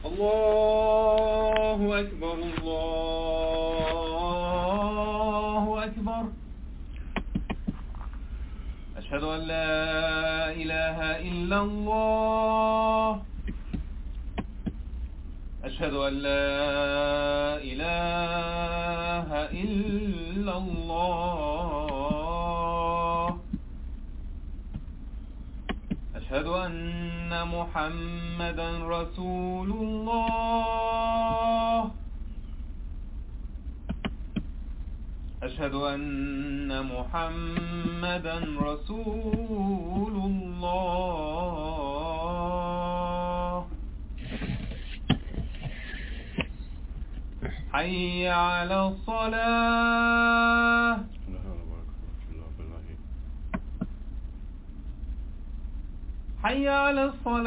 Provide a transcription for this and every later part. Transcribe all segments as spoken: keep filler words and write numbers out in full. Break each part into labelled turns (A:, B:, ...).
A: الله أكبر الله أكبر أشهد أن لا إله إلا الله أشهد أن لا إله إلا الله أشهد أن محمدا رسول الله أشهد أن محمدا رسول الله حي على الصلاة حي على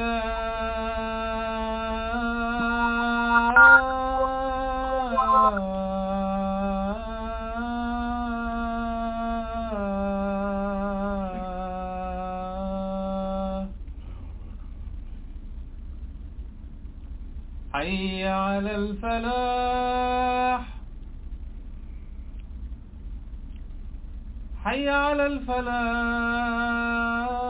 A: الصلاة حي على الفلاح حي على الفلاح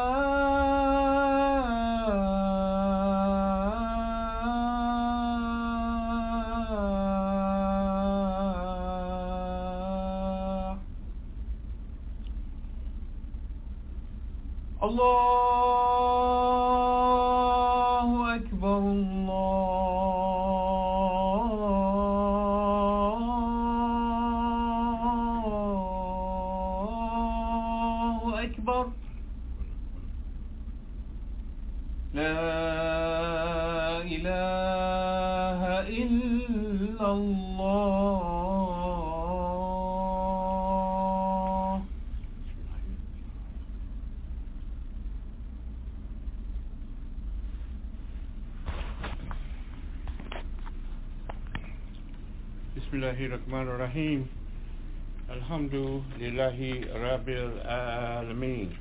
A: الله أكبر الله أكبر لا إله إلا الله
B: Bismillahirrahmanirrahim. Alhamdulillahi Rabbil Alameen.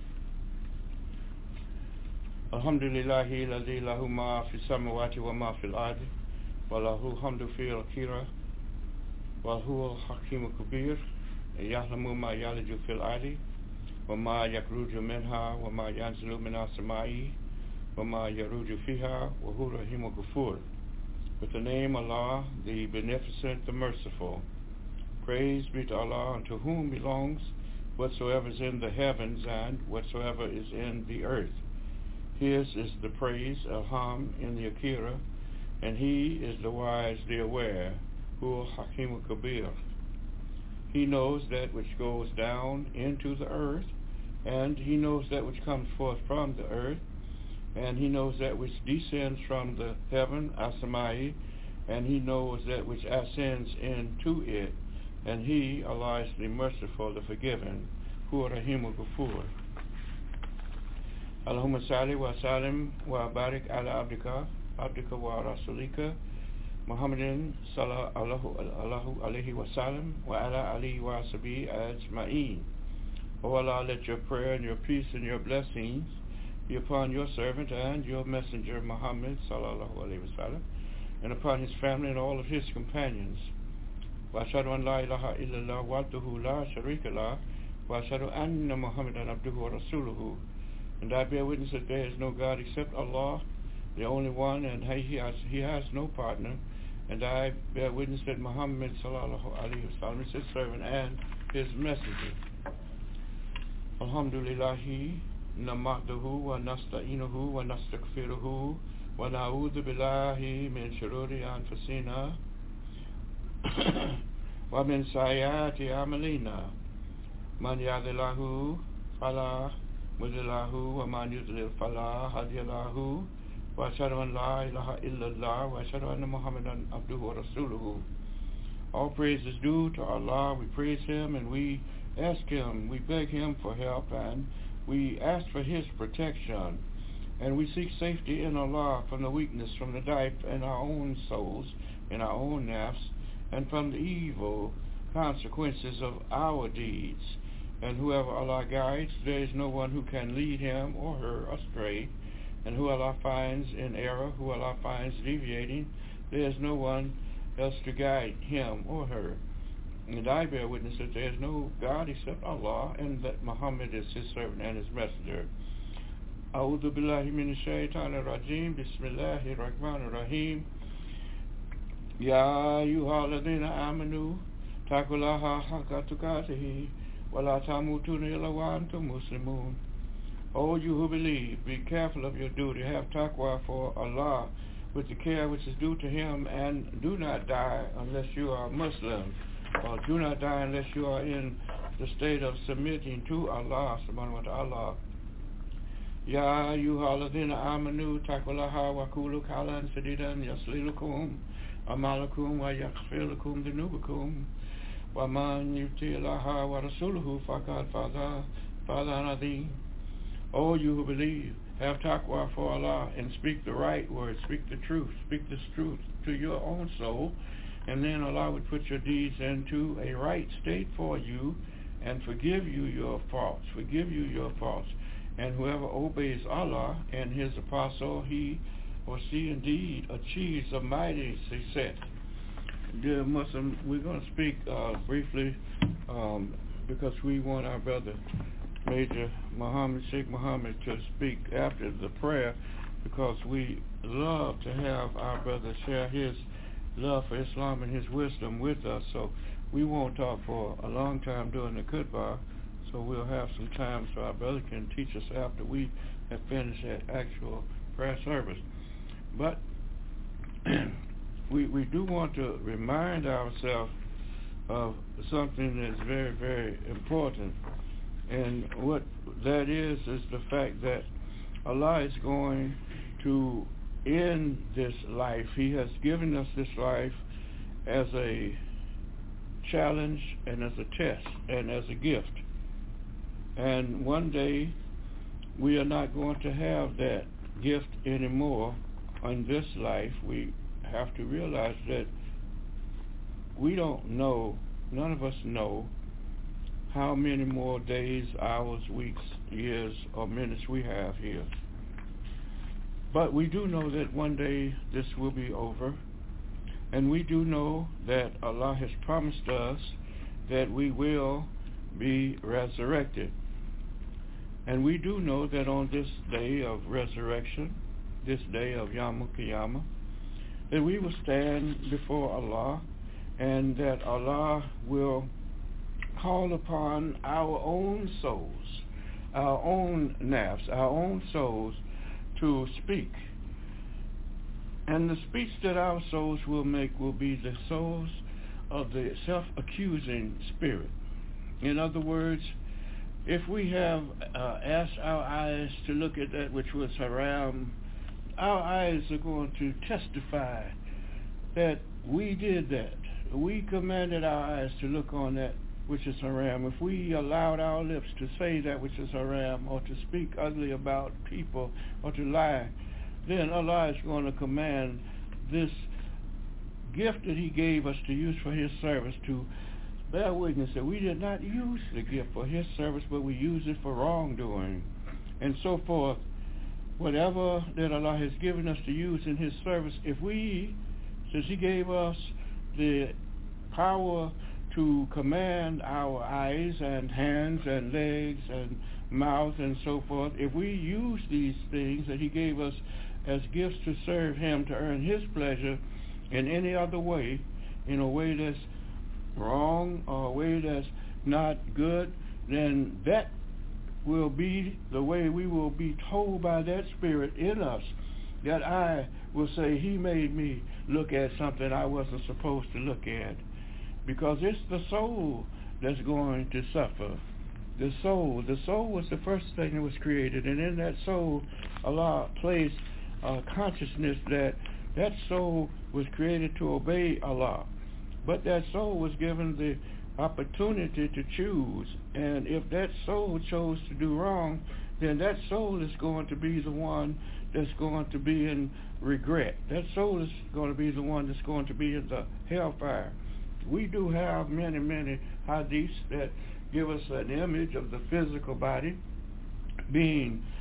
B: Alhamdulillahi alladhi lahu ma fi samawati wa ma fil ardi wa lahu hamdu fil akhirah wa huwa al-hakim al-kabir ya'lamu ma yaliju fil ardi wa ma yakhruju minha wa ma yanzilu minas samai wa ma yaruju fiha wa huwa rahimul ghafur. With the name Allah, the Beneficent, the Merciful. Praise be to Allah, unto whom belongs whatsoever is in the heavens and whatsoever is in the earth. His is the praise, Alham, in the Akira, and He is the wise, the aware, Hu Hakim Kabir. He knows that which goes down into the earth, and He knows that which comes forth from the earth, and He knows that which descends from the heaven, Asamai, and He knows that which ascends into it, and He, Allah, is the merciful, the forgiving, Hu Rahimul Ghafur. Allahumma salli wa salim wa barik ala abdika, abdika wa rasulika, Muhammadin sallallahu alayhi wa sallam, wa ala alihi wa sabi ajma'een. O Allah, let your prayer and your peace and your blessings be upon your servant and your messenger Muhammad sallallahu alaihi wasallam, and upon his family and all of his companions. Wa ashhadu an la ilaha illallah wahdahu la sharika lah, wa ashhadu anna Muhammadan abduhu wa rasuluhu. And I bear witness that there is no God except Allah, the only one, and he has he has no partner. And I bear witness that Muhammad sallallahu alaihi wasallam is his servant and his messenger. Alhamdulillahi نمعته ونستعينه ونستغفره ونعوذ بالله من شرور أنفسنا ومن سيئات أعمالنا من يهد الله فلا مضل له ومن يضلل فلا هادي له وأشهد أن لا إله إلا الله وأشهد أن محمدا عبده ورسوله. All praise is due to Allah. We praise Him and we ask Him, we beg Him for help, and we ask for His protection, and we seek safety in Allah from the weakness, from the doubt in our own souls, in our own nafs, and from the evil consequences of our deeds. And whoever Allah guides, there is no one who can lead him or her astray, And who Allah finds in error, who Allah finds deviating, there is no one else to guide him or her. And I bear witness that there is no God except Allah, and that Muhammad is his servant and his messenger. A'udhu billahi minash shaitanir rajim. Bismillahir rahmanir rahim. Ya ayyuhalladhina amanu taqullaha haqqa tuqatih wa la tamutunna illa wa antum muslimun. O you who believe, be careful of your duty, have taqwa for Allah with the care which is due to him, and do not die unless you are Muslim, or do not die unless you are in the state of submitting to Allah subhanahu wa ta'ala. Ya ayyuhalladhina amanu taqullaha wa qulu qawlan sadidan yuslilukum amalakum wa yaghfir lakum dhunubakum wa man yuti Allaha wa rasuluhu faqad faza fawzan azim. O you who believe, have taqwa for Allah and speak the right words, speak the truth, speak this truth to your own soul, and then Allah would put your deeds into a right state for you and forgive you your faults, forgive you your faults. And whoever obeys Allah and his apostle, he or she indeed achieves a mighty success. Dear Muslim, we're going to speak uh, briefly um, because we want our brother Major Muhammad, Sheikh Muhammad, to speak after the prayer, because we love to have our brother share his love for Islam and his wisdom with us. So we won't talk for a long time during the khutbah, so we'll have some time so our brother can teach us after we have finished that actual prayer service. But we, we do want to remind ourselves of something that's very, very important. And what that is, is the fact that Allah is going to end this life. He has given us this life as a challenge and as a test and as a gift. And one day we are not going to have that gift anymore on this life. We have to realize that we don't know, none of us know, how many more days, hours, weeks, years, or minutes we have here. But we do know that one day this will be over, and we do know that Allah has promised us that we will be resurrected. And we do know that on this day of resurrection, this day of Yawmul Qiyamah, that we will stand before Allah, and that Allah will call upon our own souls, our own nafs, our own souls to speak. And the speech that our souls will make will be the souls of the self-accusing spirit. In other words, if we have uh, asked our eyes to look at that which was haram, our eyes are going to testify that we did that. We commanded our eyes to look on that which is haram. If we allowed our lips to say that which is haram, or to speak ugly about people, or to lie, then Allah is going to command this gift that he gave us to use for his service to bear witness that we did not use the gift for his service, but we used it for wrongdoing, and so forth. Whatever that Allah has given us to use in his service, if we, since he gave us the power to command our eyes and hands and legs and mouth and so forth, if we use these things that he gave us as gifts to serve him, to earn his pleasure in any other way, in a way that's wrong or a way that's not good, then that will be the way we will be told by that spirit in us, that I will say, he made me look at something I wasn't supposed to look at. Because it's the soul that's going to suffer. The soul. The soul was the first thing that was created. And in that soul, Allah placed a consciousness that that soul was created to obey Allah. But that soul was given the opportunity to choose. And if that soul chose to do wrong, then that soul is going to be the one that's going to be in regret. That soul is going to be the one that's going to be in the hellfire. We do have many, many hadiths that give us an image of the physical body being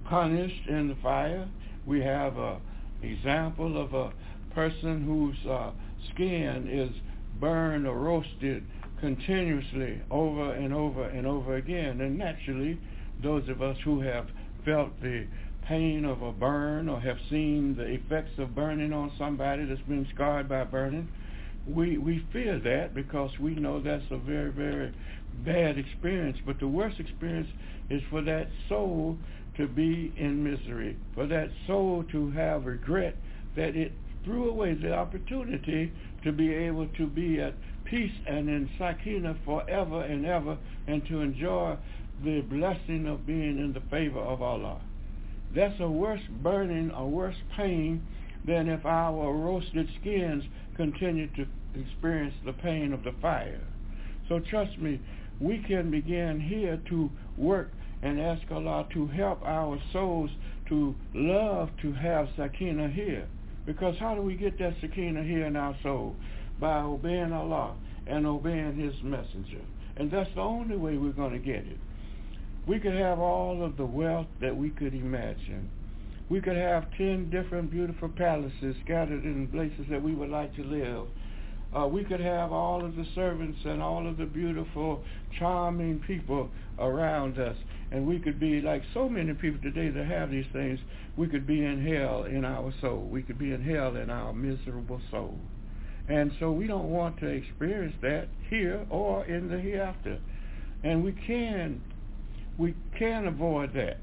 B: punished in the fire. We have an example of a person whose uh, skin is burned or roasted continuously over and over and over again. And naturally, those of us who have felt the pain of a burn or have seen the effects of burning on somebody that's been scarred by burning, we, we fear that because we know that's a very, very bad experience. But the worst experience is for that soul to be in misery, for that soul to have regret that it threw away the opportunity to be able to be at peace and in Sakina forever and ever, and to enjoy the blessing of being in the favor of Allah. That's a worse burning, a worse pain than if our roasted skins continue to experience the pain of the fire. So trust me, we can begin here to work and ask Allah to help our souls to love to have Sakina here. Because how do we get that Sakina here in our soul? By obeying Allah and obeying His messenger. And that's the only way we're going to get it. We could have all of the wealth that we could imagine. We could have ten different beautiful palaces scattered in places that we would like to live. Uh, we could have all of the servants and all of the beautiful, charming people around us. And we could be like so many people today that have these things. We could be in hell in our soul. We could be in hell in our miserable soul. And so we don't want to experience that here or in the hereafter. And we can, we can avoid that.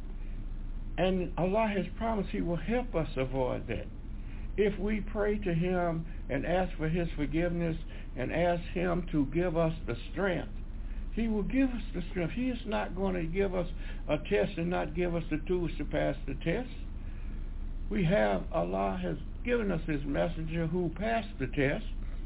B: And Allah has promised He will help us avoid that. If we pray to Him and ask for His forgiveness and ask Him to give us the strength, He will give us the strength. He is not going to give us a test and not give us the tools to pass the test. We have, Allah has given us His messenger who passed the test.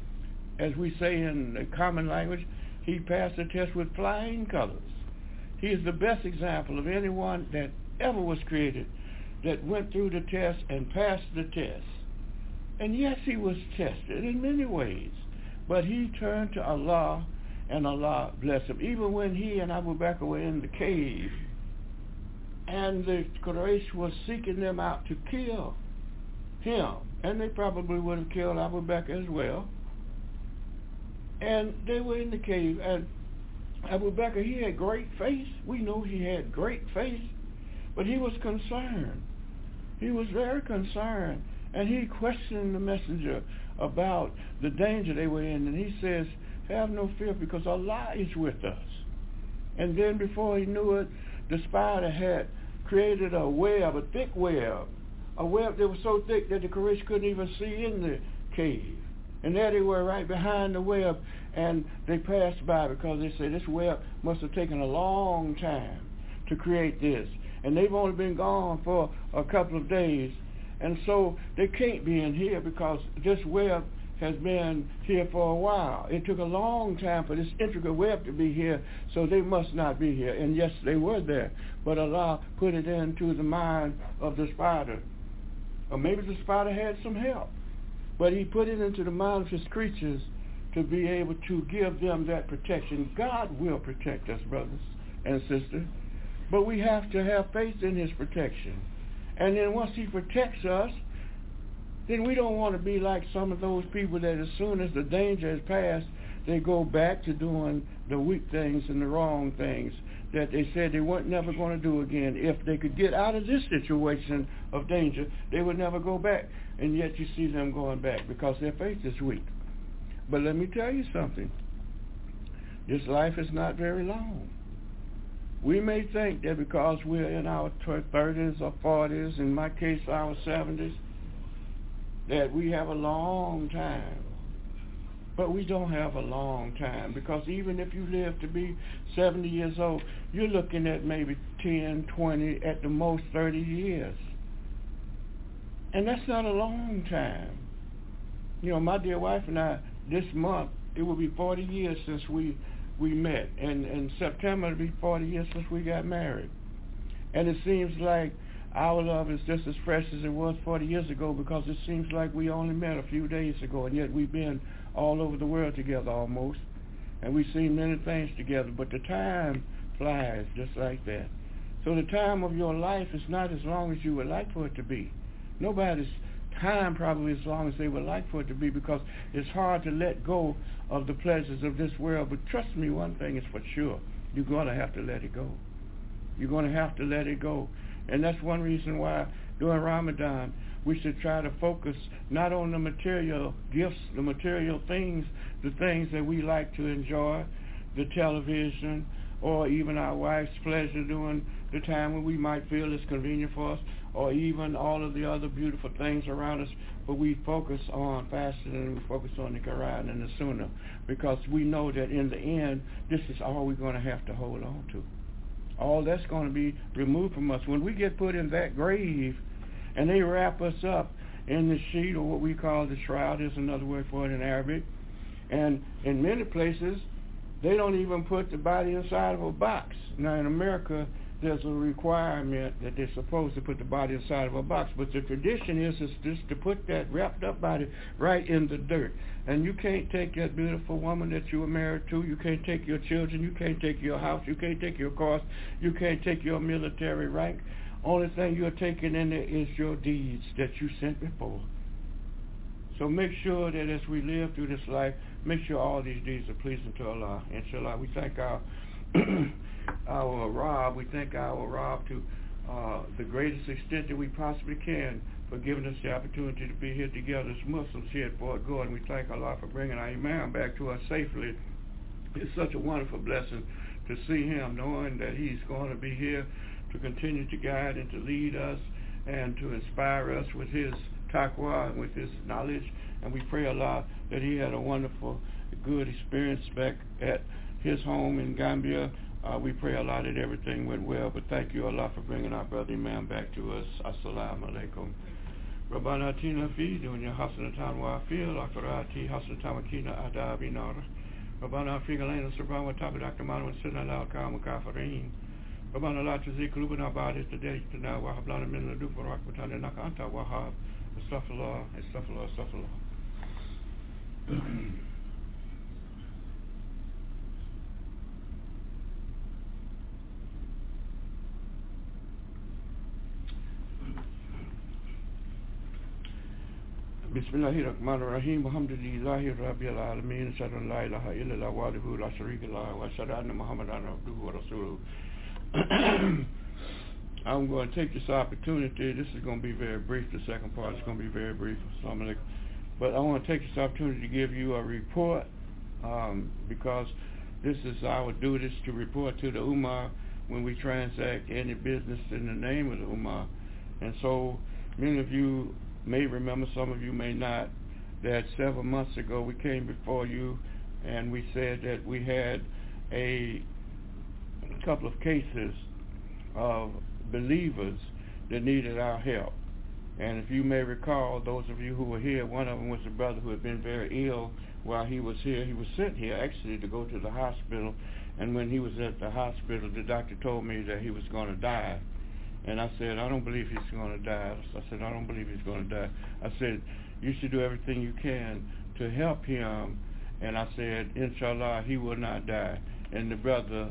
B: As we say in the common language, he passed the test with flying colors. He is the best example of anyone that ever was created that went through the test and passed the test. And yes, he was tested in many ways, but he turned to Allah and Allah blessed him. Even when he and Abu Bakr were in the cave and the Quraysh was seeking them out to kill him, and they probably would have killed Abu Bakr as well. And they were in the cave, and Abu Bakr, he had great faith. We know he had great faith, but he was concerned. He was very concerned, and he questioned the messenger about the danger they were in, and he says, have no fear because Allah is with us. And then before he knew it, the spider had created a web, a thick web, a web that was so thick that the Quraysh couldn't even see in the cave. And there they were right behind the web, and they passed by because they said this web must have taken a long time to create this. And they've only been gone for a couple of days. And so they can't be in here because this web has been here for a while. It took a long time for this intricate web to be here, so they must not be here. And yes, they were there, but Allah put it into the mind of the spider. Or maybe the spider had some help, but he put it into the mind of his creatures to be able to give them that protection. God will protect us, brothers and sisters, but we have to have faith in His protection. And then once He protects us, then we don't want to be like some of those people that as soon as the danger has passed, they go back to doing the weak things and the wrong things that they said they weren't never going to do again. If they could get out of this situation of danger, they would never go back. And yet you see them going back because their faith is weak. But let me tell you something. This life is not very long. We may think that because we're in our thirties or forties, in my case our seventies, that we have a long time. But we don't have a long time, because even if you live to be seventy years old, you're looking at maybe ten, twenty, at the most thirty years. And that's not a long time. You know, my dear wife and I, this month, it will be forty years since we, we met. And in September, it'll be forty years since we got married. And it seems like our love is just as fresh as it was forty years ago, because it seems like we only met a few days ago, and yet we've been all over the world together almost, and we've seen many things together, but the time flies just like that. So the time of your life is not as long as you would like for it to be. Nobody's time probably as long as they would like for it to be, because it's hard to let go of the pleasures of this world. But trust me, one thing is for sure, you're going to have to let it go. You're going to have to let it go. And that's one reason why during Ramadan we should try to focus not on the material gifts, the material things, the things that we like to enjoy, the television, or even our wife's pleasure during the time when we might feel it's convenient for us, or even all of the other beautiful things around us, but we focus on fasting and we focus on the Quran and the Sunnah, because we know that in the end, this is all we're going to have to hold on to. All that's going to be removed from us. When we get put in that grave and they wrap us up in the sheet, or what we call the shroud, is another word for it in Arabic, and in many places, they don't even put the body inside of a box. Now in America, there's a requirement that they're supposed to put the body inside of a box, but the tradition is, is just to put that wrapped up body right in the dirt. And you can't take that beautiful woman that you were married to, you can't take your children, you can't take your house, you can't take your cars, you can't take your military rank. Only thing you're taking in there is your deeds that you sent before. So make sure that as we live through this life, make sure all these deeds are pleasing to Allah. Inshallah, we thank our our Rabb, we thank our Rabb to uh, the greatest extent that we possibly can for giving us the opportunity to be here together as Muslims here at Fort Gordon. We thank Allah for bringing our Imam back to us safely. It's such a wonderful blessing to see him, knowing that he's going to be here to continue to guide and to lead us and to inspire us with his taqwa and with his knowledge. And we pray Allah that he had a wonderful, good experience back at his home in Gambia. Uh, we pray Allah that everything went well. But thank you Allah for bringing our brother Imam back to us. Assalamu alaikum. Rabbana atina fi dunya hasanatan wa fil akhirati hasanatan wa qina adhaban nar. Rabbana afrig alaina sabran wa tabi al-akmal wa sidna la al-qawm kafirin. ربنا لا تزغ قلوبنا بعد إذ هديتنا وهب لنا من لدنك رحمة إنك أنت الوهاب. استغفر الله استغفر الله استغفر الله. بسم الله الرحمن الرحيم الحمد لله رب العالمين أشهد أن لا إله إلا الله وحده لا شريك له وأشهد أن محمدا عبده ورسوله. I'm going to take this opportunity. This is going to be very brief. The second part is going to be very brief. But I want to take this opportunity to give you a report um, because this is our duty to report to the Ummah when we transact any business in the name of the Ummah. And so many of you may remember, some of you may not, that several months ago we came before you and we said that we had a couple of cases of believers that needed our help. And if you may recall, those of you who were here, one of them was a brother who had been very ill while he was here. He was sent here actually to go to the hospital, and when he was at the hospital, the doctor told me that he was going to die. And I said, I don't believe he's going to die. I said, I don't believe he's going to die. I said, you should do everything you can to help him. And I said, inshallah, he will not die. And the brother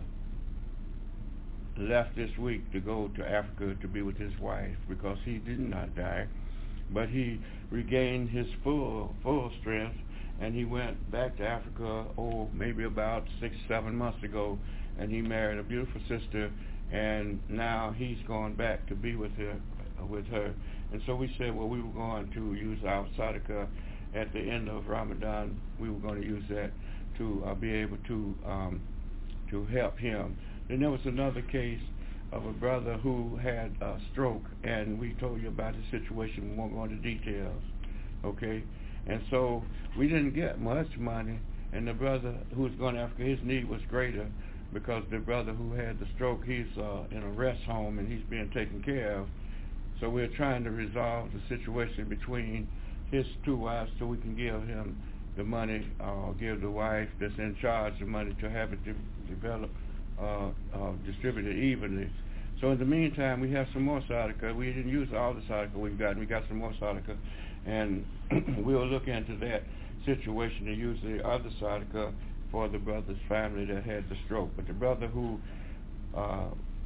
B: left this week to go to Africa to be with his wife because he did not die, but he regained his full full strength, and he went back to Africa, oh, maybe about six, seven months ago, and he married a beautiful sister, and now he's going back to be with her, with her. And so we said, well, we were going to use our sadaqah at the end of Ramadan. We were going to use that to uh, be able to um, to help him. Then there was another case of a brother who had a stroke, and we told you about the situation. We won't go into details, okay? And so we didn't get much money, and the brother who was going to Africa, his need was greater because the brother who had the stroke, he's uh, in a rest home, and he's being taken care of. So we're trying to resolve the situation between his two wives so we can give him the money, uh, give the wife that's in charge the money to have it de- develop Uh, uh, distributed evenly. So in the meantime, we have some more sadaqah. We didn't use all the sadaqah we've got. We got some more sadaqah, and we'll look into that situation to use the other sadaqah for the brother's family that had the stroke. But the brother who uh,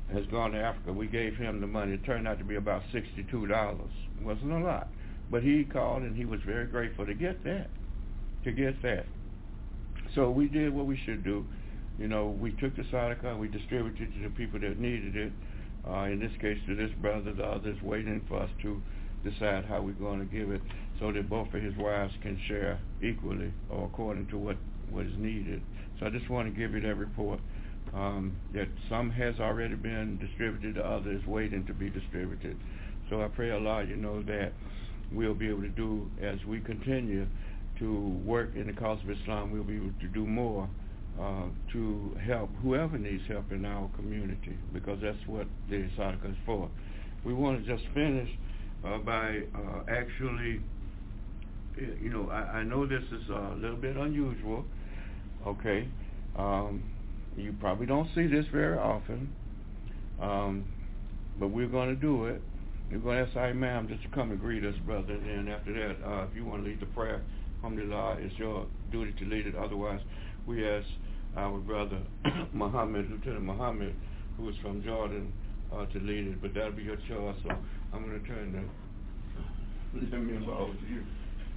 B: has gone to Africa. We gave him the money. It turned out to be about sixty-two dollars. It wasn't a lot. But he called and he was very grateful to get that, to get that. So we did what we should do. You know, we took the tzedakah, we distributed it to the people that needed it. Uh, in this case, to this brother, the others waiting for us to decide how we're going to give it so that both of his wives can share equally or according to what, what is needed. So I just want to give you that report, um, that some has already been distributed, the other is waiting to be distributed. So I pray Allah, you know, that we'll be able to do, as we continue to work in the cause of Islam, we'll be able to do more uh, to help whoever needs help in our community, because that's what the tzedakah is for. We want to just finish uh, by uh, actually, you know, I, I know this is a little bit unusual, okay? Um, you probably don't see this very often, um, but we're going to do it. We're going to ask our Imam just to come and greet us, brother, and then after that, uh, if you want to lead the prayer, alhamdulillah, it's your duty to lead it. Otherwise, we ask our brother Muhammad, Lieutenant Muhammad, who is from Jordan, uh, to lead it, but that'll be your choice, so I'm going to turn the let me over to you.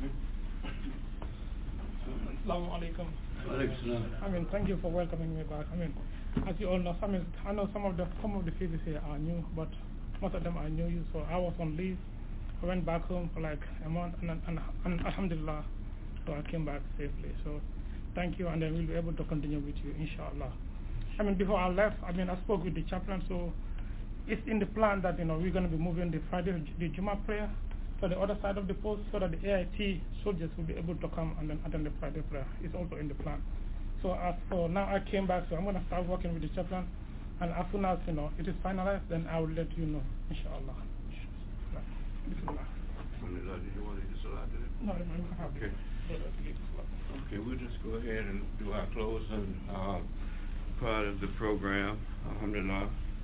C: Assalamu alaikum. I mean, thank you for welcoming me back. I mean, as you all know, I mean, I know some of the some of the faces here are new, but most of them I knew you. So I was on leave. I went back home for like a month, and, and, and alhamdulillah, so I came back safely. So thank you, and then we'll be able to continue with you, inshallah. I mean, before I left, I mean, I spoke with the chaplain, so it's in the plan that, you know, we're going to be moving the Friday, the Juma prayer to the other side of the post so that the A I T soldiers will be able to come and then attend the Friday prayer. It's also in the plan. So as for now, I came back, so I'm going to start working with the chaplain, and as soon as, you know, it is finalized, then I will let you know, inshallah. Bismillah.
B: Did you want to do salat today?
C: No, I have
B: okay. Okay, we'll just go ahead and do our closing uh, part of the program. Alhamdulillah.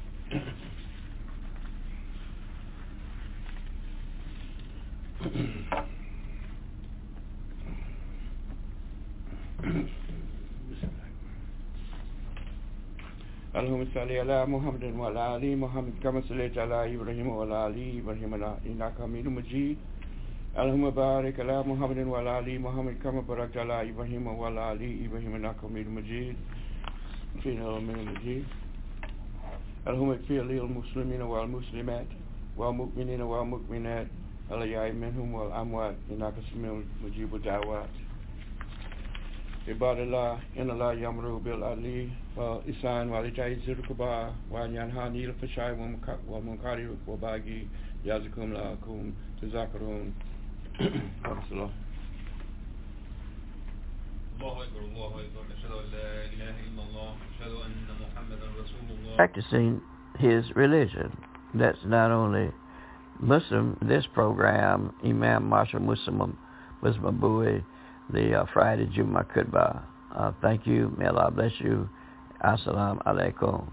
B: اللهم صل على محمد وعلى آل محمد كما صليت على إبراهيم وعلى آل إبراهيم إنك حميد مجيد اللهم بارك على محمد وعلى آل محمد كما باركت على إبراهيم وعلى آل إبراهيم إنك حميد مجيد فينا من المجيد اللهم اغفر للمسلمين والمسلمات والمؤمنين والمؤمنات الأحياء منهم والأموات إنك سميع مجيب الدعوات عباد الله إن الله يأمر بالعدل والإحسان وإيتاء ذي القربى وينهى عن الفحشاء والمنكر والبغي يعظكم لعلكم تذكرون. الله
D: أكبر الله أكبر أشهد أن لا إله إلا الله أشهد أن محمدا رسول الله.
E: Practicing his religion. That's not only Muslim, this program, Imam Marshal Muslim, Muslim Abui, the uh, Friday Juma Khutbah. Uh, thank you. May Allah bless you. Assalamu alaikum.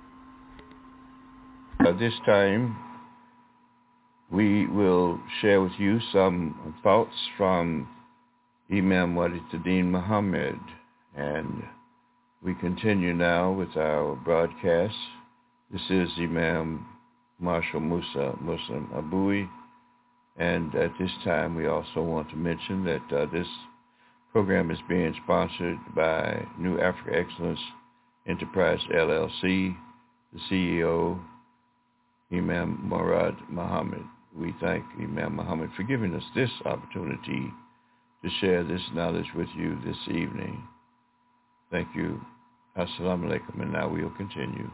B: At this time, we will share with you some thoughts from Imam Waliduddin Muhammad, and we continue now with our broadcast. This is Imam Marshal Musa Muslim Abui, and at this time we also want to mention that uh, this program is being sponsored by New Africa Excellence Enterprise L L C, the C E O, Imam Murad Muhammad. We thank Imam Muhammad for giving us this opportunity to share this knowledge with you this evening. Thank you. Assalamu alaikum, and now we'll continue.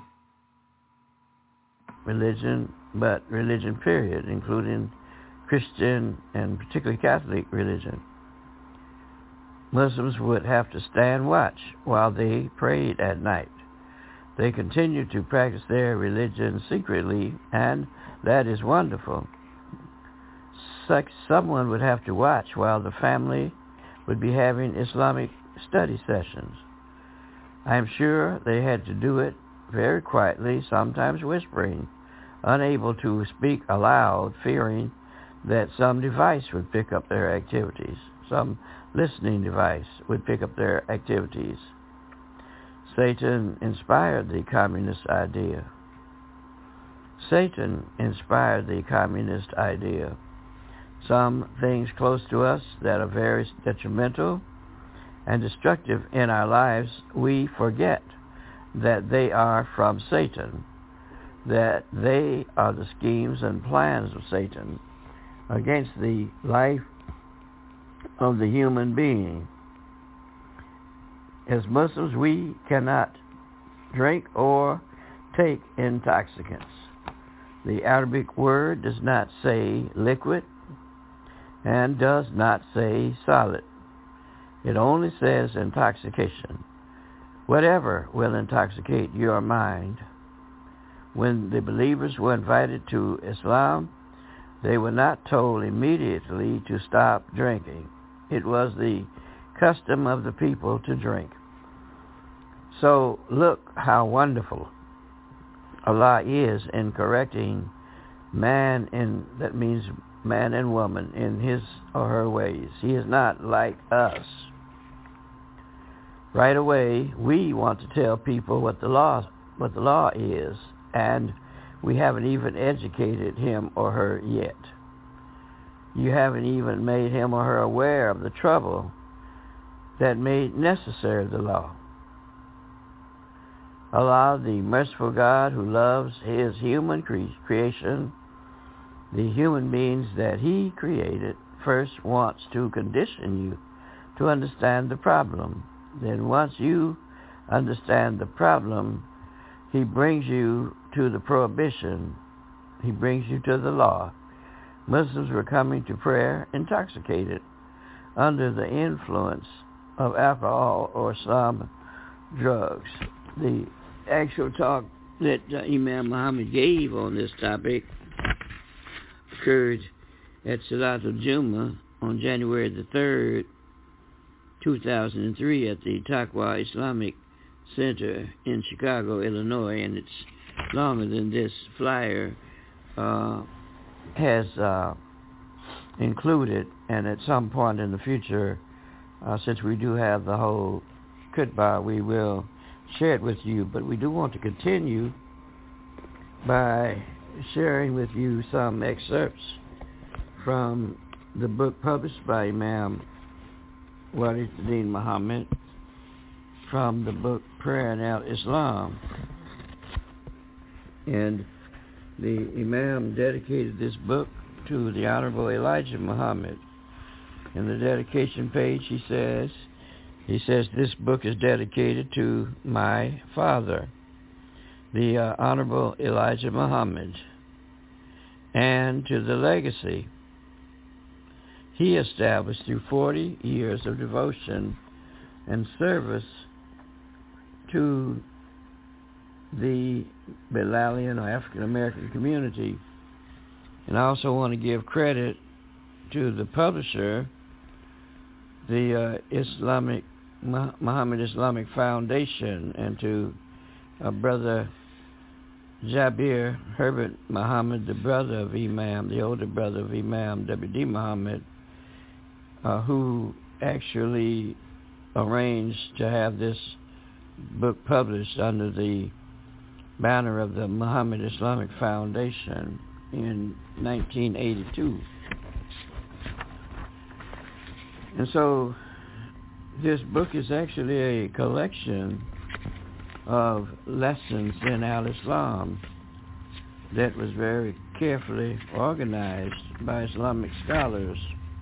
E: Religion, but religion period, including Christian and particularly Catholic religion. Muslims would have to stand watch while they prayed at night. They continue to practice their religion secretly, and that is wonderful. Such someone would have to watch while the family would be having Islamic study sessions. I am sure they had to do it very quietly, sometimes whispering, unable to speak aloud, fearing that some device would pick up their activities. Some listening device would pick up their activities. Satan inspired the communist idea. Satan inspired the communist idea. Some things close to us that are very detrimental and destructive in our lives, we forget that they are from Satan, that they are the schemes and plans of Satan against the life of the human being. As Muslims, we cannot drink or take intoxicants. The Arabic word does not say liquid and does not say solid. It only says intoxication. Whatever will intoxicate your mind. When the believers were invited to Islam, they were not told immediately to stop drinking. It was the custom of the people to drink. So look how wonderful Allah is in correcting man in, that means man and woman, in his or her ways. He is not like us. Right away, we want to tell people what the law, what the law is, and we haven't even educated him or her yet. You haven't even made him or her aware of the trouble that made necessary the law. Allah, the merciful God who loves his human cre- creation, the human beings that he created, first wants to condition you to understand the problem. Then once you understand the problem, he brings you to the prohibition. He brings you to the law. Muslims were coming to prayer intoxicated under the influence of alcohol or some drugs. The actual talk that uh, Imam Muhammad gave on this topic occurred at Salatul Jummah on January the third, two thousand three at the Taqwa Islamic Center in Chicago, Illinois, and it's longer than this flyer uh, has uh, included, and at some point in the future, uh, since we do have the whole khutbah, we will share it with you, but we do want to continue by sharing with you some excerpts from the book published by Imam Warithuddin Muhammad from the book Prayer and Al-Islam. And the Imam dedicated this book to the Honorable Elijah Muhammad. In the dedication page he says, He says, this book is dedicated to my father, the uh, Honorable Elijah Muhammad, and to the legacy he established through forty years of devotion and service to the Bilalian or African American community. And I also want to give credit to the publisher, the uh, Islamic Muhammad Islamic Foundation, and to uh, Brother Jabir Herbert Muhammad, the brother of Imam, the older brother of Imam W D Muhammad, uh, who actually arranged to have this book published under the banner of the Muhammad Islamic Foundation in nineteen eighty-two. And so this book is actually a collection of lessons in Al-Islam that was very carefully organized by Islamic scholars.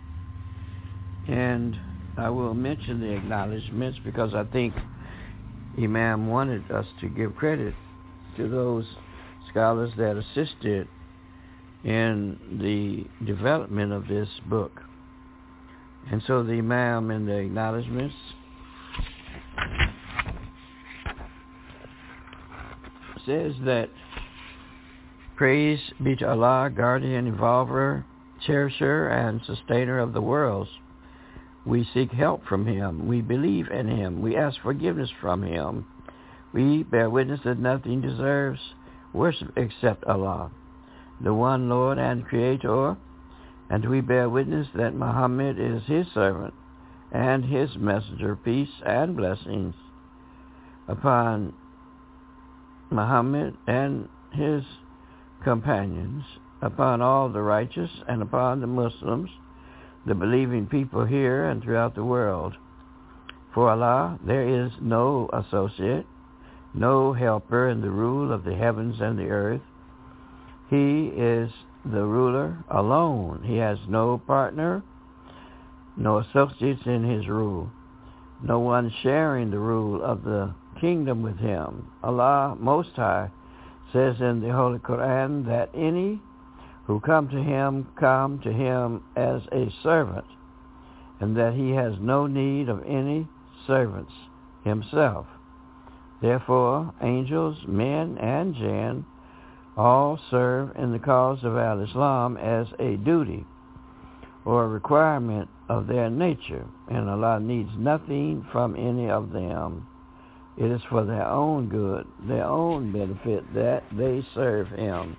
E: And I will mention the acknowledgments because I think Imam wanted us to give credit to those scholars that assisted in the development of this book. And so the Imam in the acknowledgments says that praise be to Allah, guardian, evolver, cherisher, and sustainer of the worlds. We seek help from him. We believe in him. We ask forgiveness from him. We bear witness that nothing deserves worship except Allah, the one Lord and Creator. And we bear witness that Muhammad is his servant and his messenger. Peace and blessings upon Muhammad and his companions, upon all the righteous, and upon the Muslims, the believing people here and throughout the world. For Allah, there is no associate, no helper in the rule of the heavens and the earth. He is the ruler alone. He has no partner, no associates in his rule, no one sharing the rule of the kingdom with him. Allah Most High says in the Holy Quran that any who come to him come to him as a servant, and that he has no need of any servants himself. Therefore, angels, men, and jinn all serve in the cause of Al-Islam as a duty or a requirement of their nature, and Allah needs nothing from any of them. It is for their own good, their own benefit, that they serve him.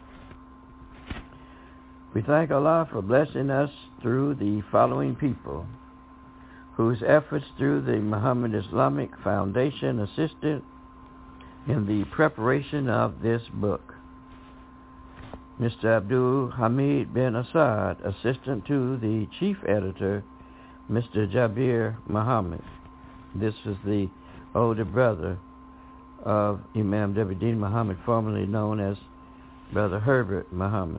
E: We thank Allah for blessing us through the following people, whose efforts through the Muhammad Islamic Foundation assisted in the preparation of this book. Mister Abdul Hamid bin Assad, assistant to the chief editor, Mister Jabir Muhammad. This is the older brother of Imam Debiddin Muhammad, formerly known as Brother Herbert Muhammad.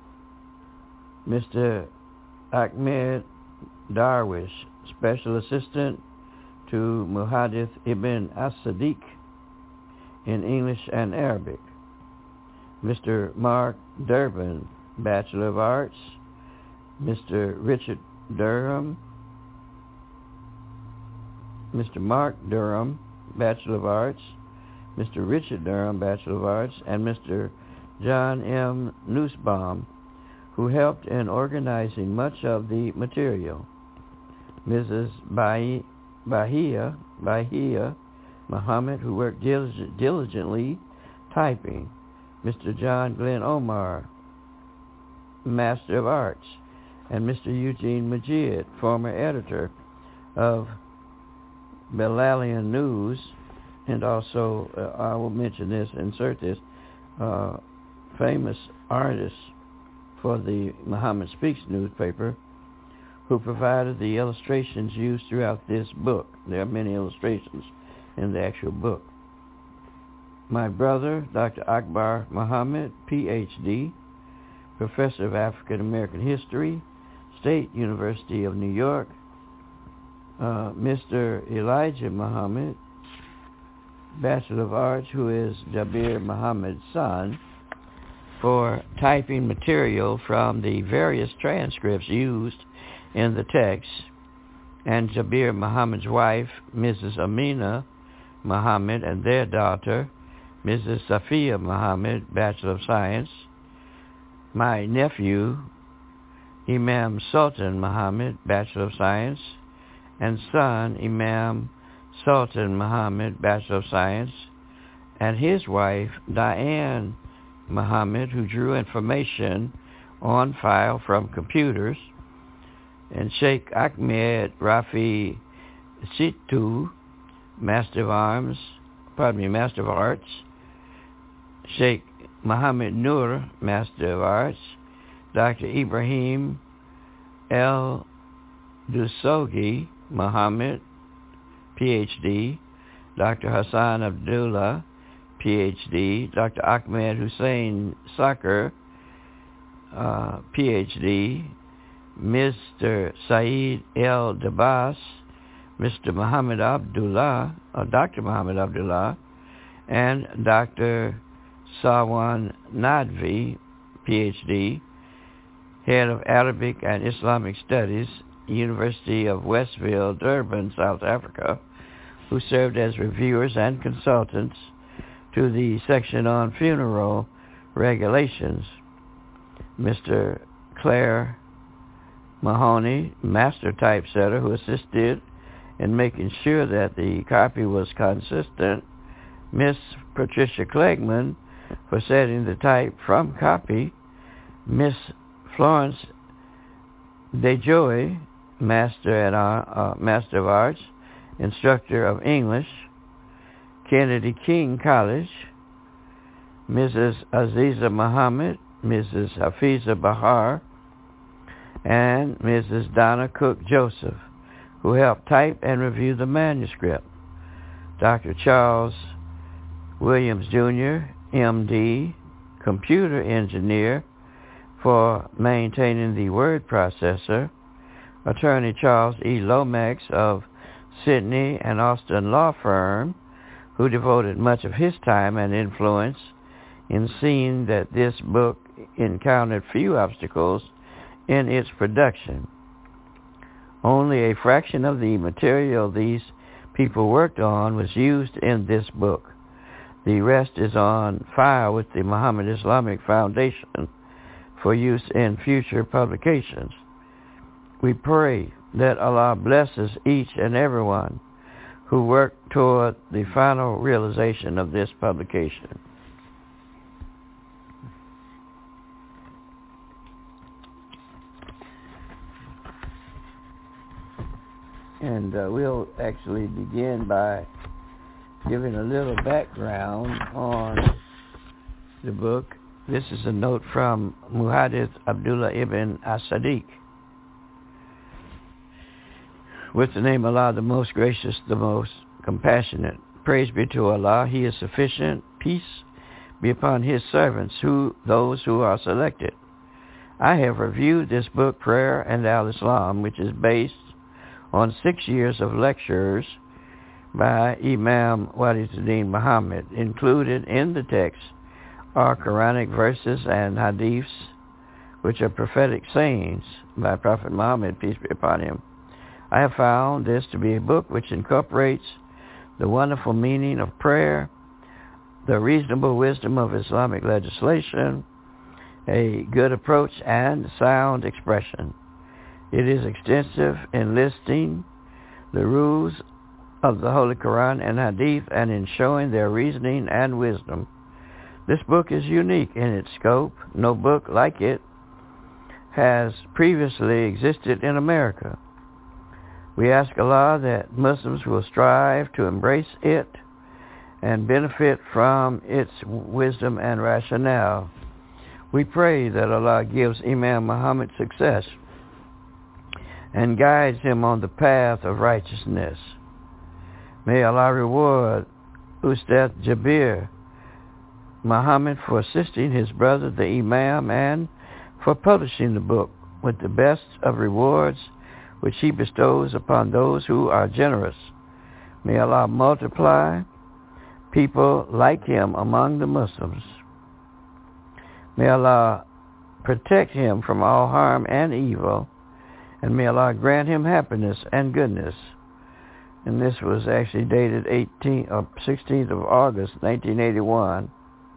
E: Mister Ahmed Darwish, special assistant to Muhaddith Ibn As-Sadiq in English and Arabic. Mister Mark Durbin, Bachelor of Arts. Mister Richard Durham, Mister Mark Durham, Bachelor of Arts. Mister Richard Durham, Bachelor of Arts, and Mister John M. Nussbaum, who helped in organizing much of the material. Missus Bahia, Bahia, Bahia Muhammad, who worked dilig- diligently typing. Mister John Glenn Omar, Master of Arts, and Mister Eugene Majid, former editor of Belalian News, and also, uh, I will mention this, insert this, uh, famous artist for the Muhammad Speaks newspaper, who provided the illustrations used throughout this book. There are many illustrations in the actual book. My brother, Doctor Akbar Muhammad, P H D, Professor of African American History, State University of New York. Uh, Mister Elijah Muhammad, Bachelor of Arts, who is Jabir Muhammad's son, for typing material from the various transcripts used in the text, and Jabir Muhammad's wife, Missus Amina Muhammad, and their daughter, Missus Safiya Muhammad, Bachelor of Science. My nephew, Imam Sultan Muhammad, Bachelor of Science, and son, Imam Sultan Muhammad, Bachelor of Science, and his wife, Diane Muhammad, who drew information on file from computers, and Sheikh Ahmed Rafi Situ, Master of Arms, pardon me, Master of Arts, Sheikh Muhammad Nur, Master of Arts, Doctor Ibrahim El Dusogi Muhammad, P H D, Doctor Hassan Abdullah, P H D, Doctor Ahmed Hussein Sakr, uh, P H D, Mister Saeed El Dabas, Mister Muhammad Abdullah, or Doctor Muhammad Abdullah, and Doctor Sawan Nadvi, P H D, Head of Arabic and Islamic Studies, University of Westville, Durban, South Africa, who served as reviewers and consultants to the section on funeral regulations. Mister Claire Mahoney, master typesetter, who assisted in making sure that the copy was consistent. Miss Patricia Clegman, for setting the type from copy. Miss Florence DeJoy, Master at uh, Master of Arts, Instructor of English, Kennedy King College. Missus Aziza Muhammad, Missus Hafiza Bahar, and Missus Donna Cook Joseph, who helped type and review the manuscript. Doctor Charles Williams, Junior, M D, computer engineer for maintaining the word processor. Attorney Charles E. Lomax of Sydney and Austin Law Firm, who devoted much of his time and influence in seeing that this book encountered few obstacles in its production. Only a fraction of the material these people worked on was used in this book. The rest is on file with the Muhammad Islamic Foundation for use in future publications. We pray that Allah blesses each and everyone who worked toward the final realization of this publication. And uh, we'll actually begin by giving a little background on the book. This is a note from Muhaddith Abdullah ibn as-Sadiq. With the name of Allah, the most gracious, the most compassionate. Praise be to Allah. He is sufficient. Peace be upon His servants, who those who are selected. I have reviewed this book, Prayer and Al-Islam, which is based on six years of lectures by Imam Waliduddin Muhammad. Included in the text are Quranic verses and hadiths, which are prophetic sayings by Prophet Muhammad, peace be upon him. I have found this to be a book which incorporates the wonderful meaning of prayer, the reasonable wisdom of Islamic legislation, a good approach, and sound expression. It is extensive in listing the rules of the Holy Quran and Hadith and in showing their reasoning and wisdom. This book is unique in its scope. No book like it has previously existed in America. We ask Allah that Muslims will strive to embrace it and benefit from its wisdom and rationale. We pray that Allah gives Imam Muhammad success and guides him on the path of righteousness. May Allah reward Ustad Jabir Muhammad for assisting his brother, the Imam, and for publishing the book with the best of rewards which he bestows upon those who are generous. May Allah multiply people like him among the Muslims. May Allah protect him from all harm and evil, and may Allah grant him happiness and goodness. And this was actually dated eighteenth or sixteenth of August, nineteen eighty-one.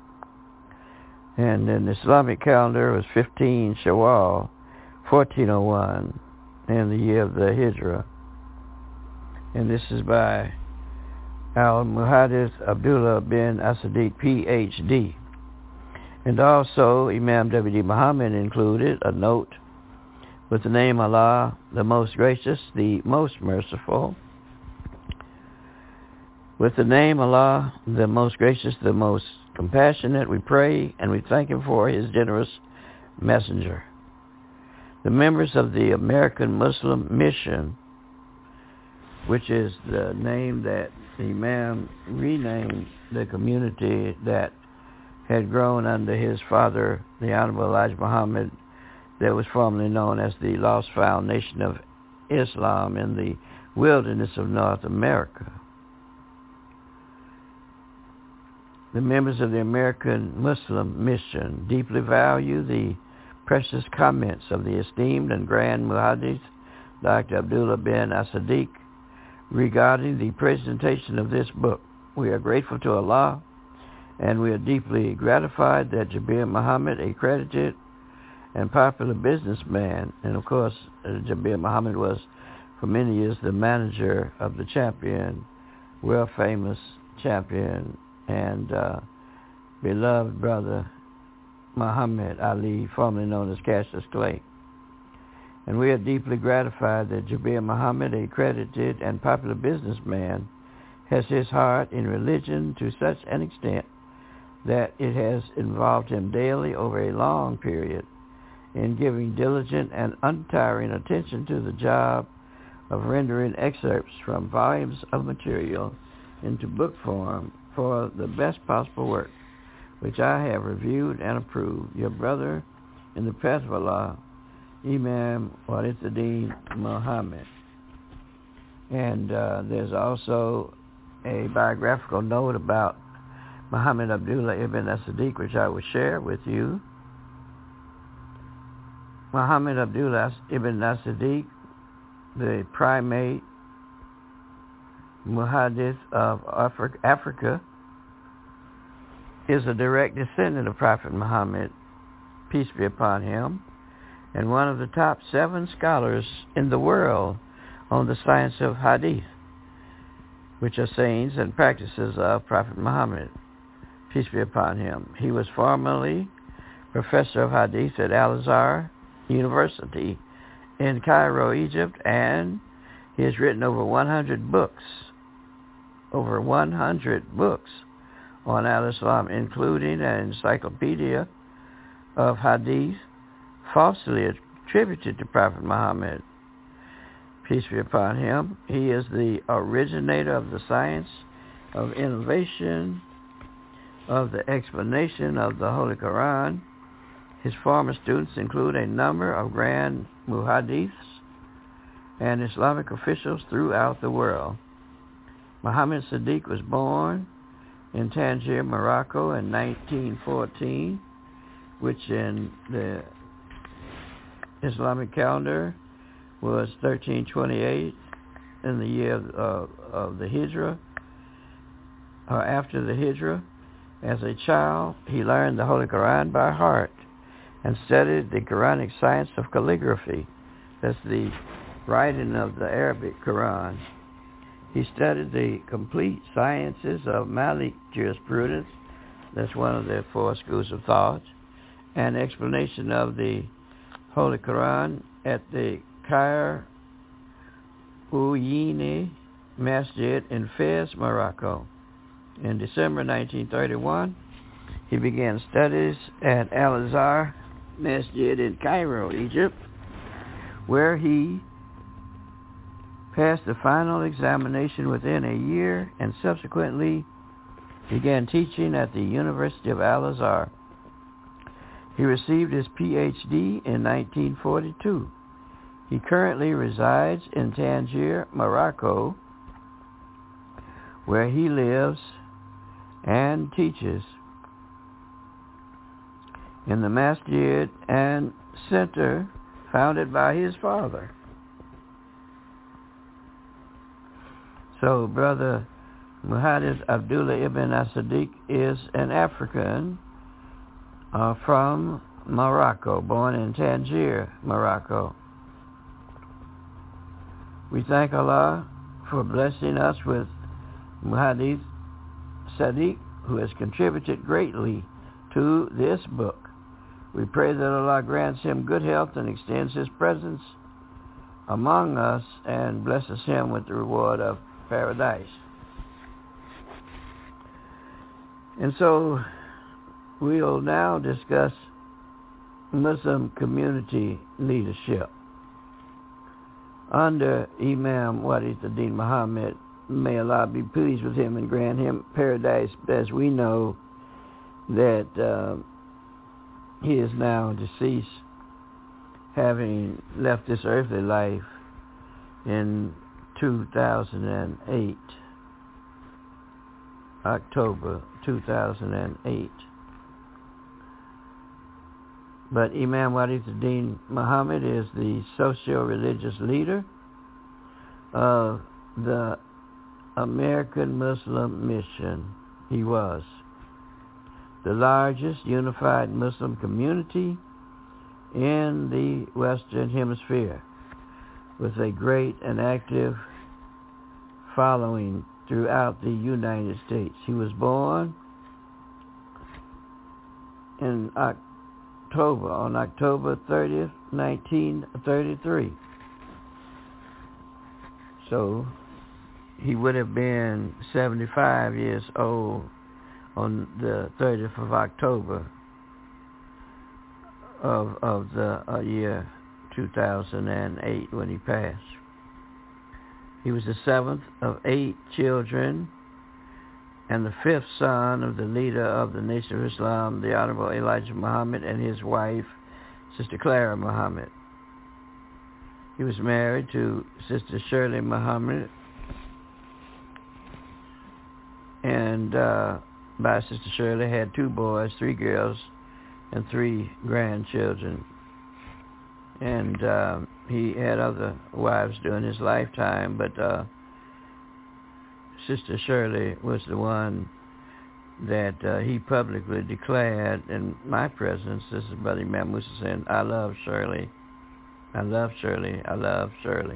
E: And in the Islamic calendar it was fifteen Shawwal, fourteen oh one, in the year of the Hijrah. And this is by Al-Muhaddith Abdullah bin as-Sadiq, P H D. And also Imam W D Muhammad included a note with the name Allah, the most gracious, the most merciful. With the name Allah, the most gracious, the most compassionate, we pray and we thank Him for His generous messenger. The members of the American Muslim Mission, which is the name that the Imam renamed the community that had grown under his father, the Honorable Elijah Muhammad, that was formerly known as the Lost Found Nation of Islam in the wilderness of North America. The members of the American Muslim Mission deeply value the precious comments of the esteemed and grand Muhaddith Doctor Abdullah bin as-Sadiq regarding the presentation of this book. We are grateful to Allah, and we are deeply gratified that Jabir Muhammad, a credited and popular businessman, and of course uh, Jabir Muhammad was for many years the manager of the champion, world-famous champion and uh, beloved brother Muhammad Ali, formerly known as Cassius Clay. And we are deeply gratified that Jabir Muhammad, a credited and popular businessman, has his heart in religion to such an extent that it has involved him daily over a long period in giving diligent and untiring attention to the job of rendering excerpts from volumes of material into book form for the best possible work, which I have reviewed and approved. Your brother in the path of Allah, Imam Warithuddin Muhammad. And uh, there's also a biographical note about Muhammad Abdullah ibn as-Siddiq, which I will share with you. Muhammad Abdullah ibn as-Siddiq, the primate muhaddith of Africa, is a direct descendant of Prophet Muhammad, peace be upon him, and one of the top seven scholars in the world on the science of hadith, which are sayings and practices of Prophet Muhammad, peace be upon him. He was formerly professor of hadith at Al-Azhar University in Cairo, Egypt, and he has written over one hundred books, over one hundred books on Al-Islam, including an encyclopedia of hadith falsely attributed to Prophet Muhammad, peace be upon him. He is the originator of the science of innovation, of the explanation of the Holy Quran. His former students include a number of grand muhaddiths and Islamic officials throughout the world. Muhammad Siddiq was born in Tangier, Morocco in nineteen fourteen, which in the Islamic calendar was thirteen twenty-eight in the year of, uh, of the Hijrah, or after the Hijrah. As a child, he learned the Holy Quran by heart and studied the Quranic science of calligraphy. That's the writing of the Arabic Quran. He studied the complete sciences of Malik jurisprudence. That's one of the four schools of thought. And explanation of the Holy Quran at the Khair Uyini Masjid in Fez, Morocco. In December nineteen thirty-one, he began studies at Al-Azhar Masjid in Cairo, Egypt, where he passed the final examination within a year and subsequently began teaching at the University of Al-Azhar. He received his P H D in nineteen forty-two. He currently resides in Tangier, Morocco, where he lives and teaches in the masjid and center founded by his father. So Brother Muhammad Abdullah ibn as-Siddiq is an African uh, from Morocco, born in Tangier, Morocco. We thank Allah for blessing us with Muhammad Siddiq, who has contributed greatly to this book. We pray that Allah grants him good health and extends his presence among us and blesses him with the reward of paradise. And so we'll now discuss Muslim community leadership. Under Imam Warithuddin Muhammad, may Allah be pleased with him and grant him paradise, as we know that uh, he is now deceased, having left this earthly life in two thousand eight, October two thousand eight. But Imam Warithuddin Muhammad is the socio-religious leader of the American Muslim Mission. He was the largest unified Muslim community in the Western Hemisphere, with a great and active following throughout the United States. He was born in October, on October thirtieth, nineteen thirty-three. So he would have been seventy-five years old on the thirtieth of October of of the uh, year two thousand eight when he passed. He was the seventh of eight children and the fifth son of the leader of the Nation of Islam, the Honorable Elijah Muhammad, and his wife, Sister Clara Muhammad. He was married to Sister Shirley Muhammad, and uh, by Sister Shirley had two boys, three girls, and three grandchildren. And uh, he had other wives during his lifetime, but uh, Sister Shirley was the one that uh, he publicly declared in my presence. This is Brother Imam Musa saying, I love Shirley. I love Shirley. I love Shirley.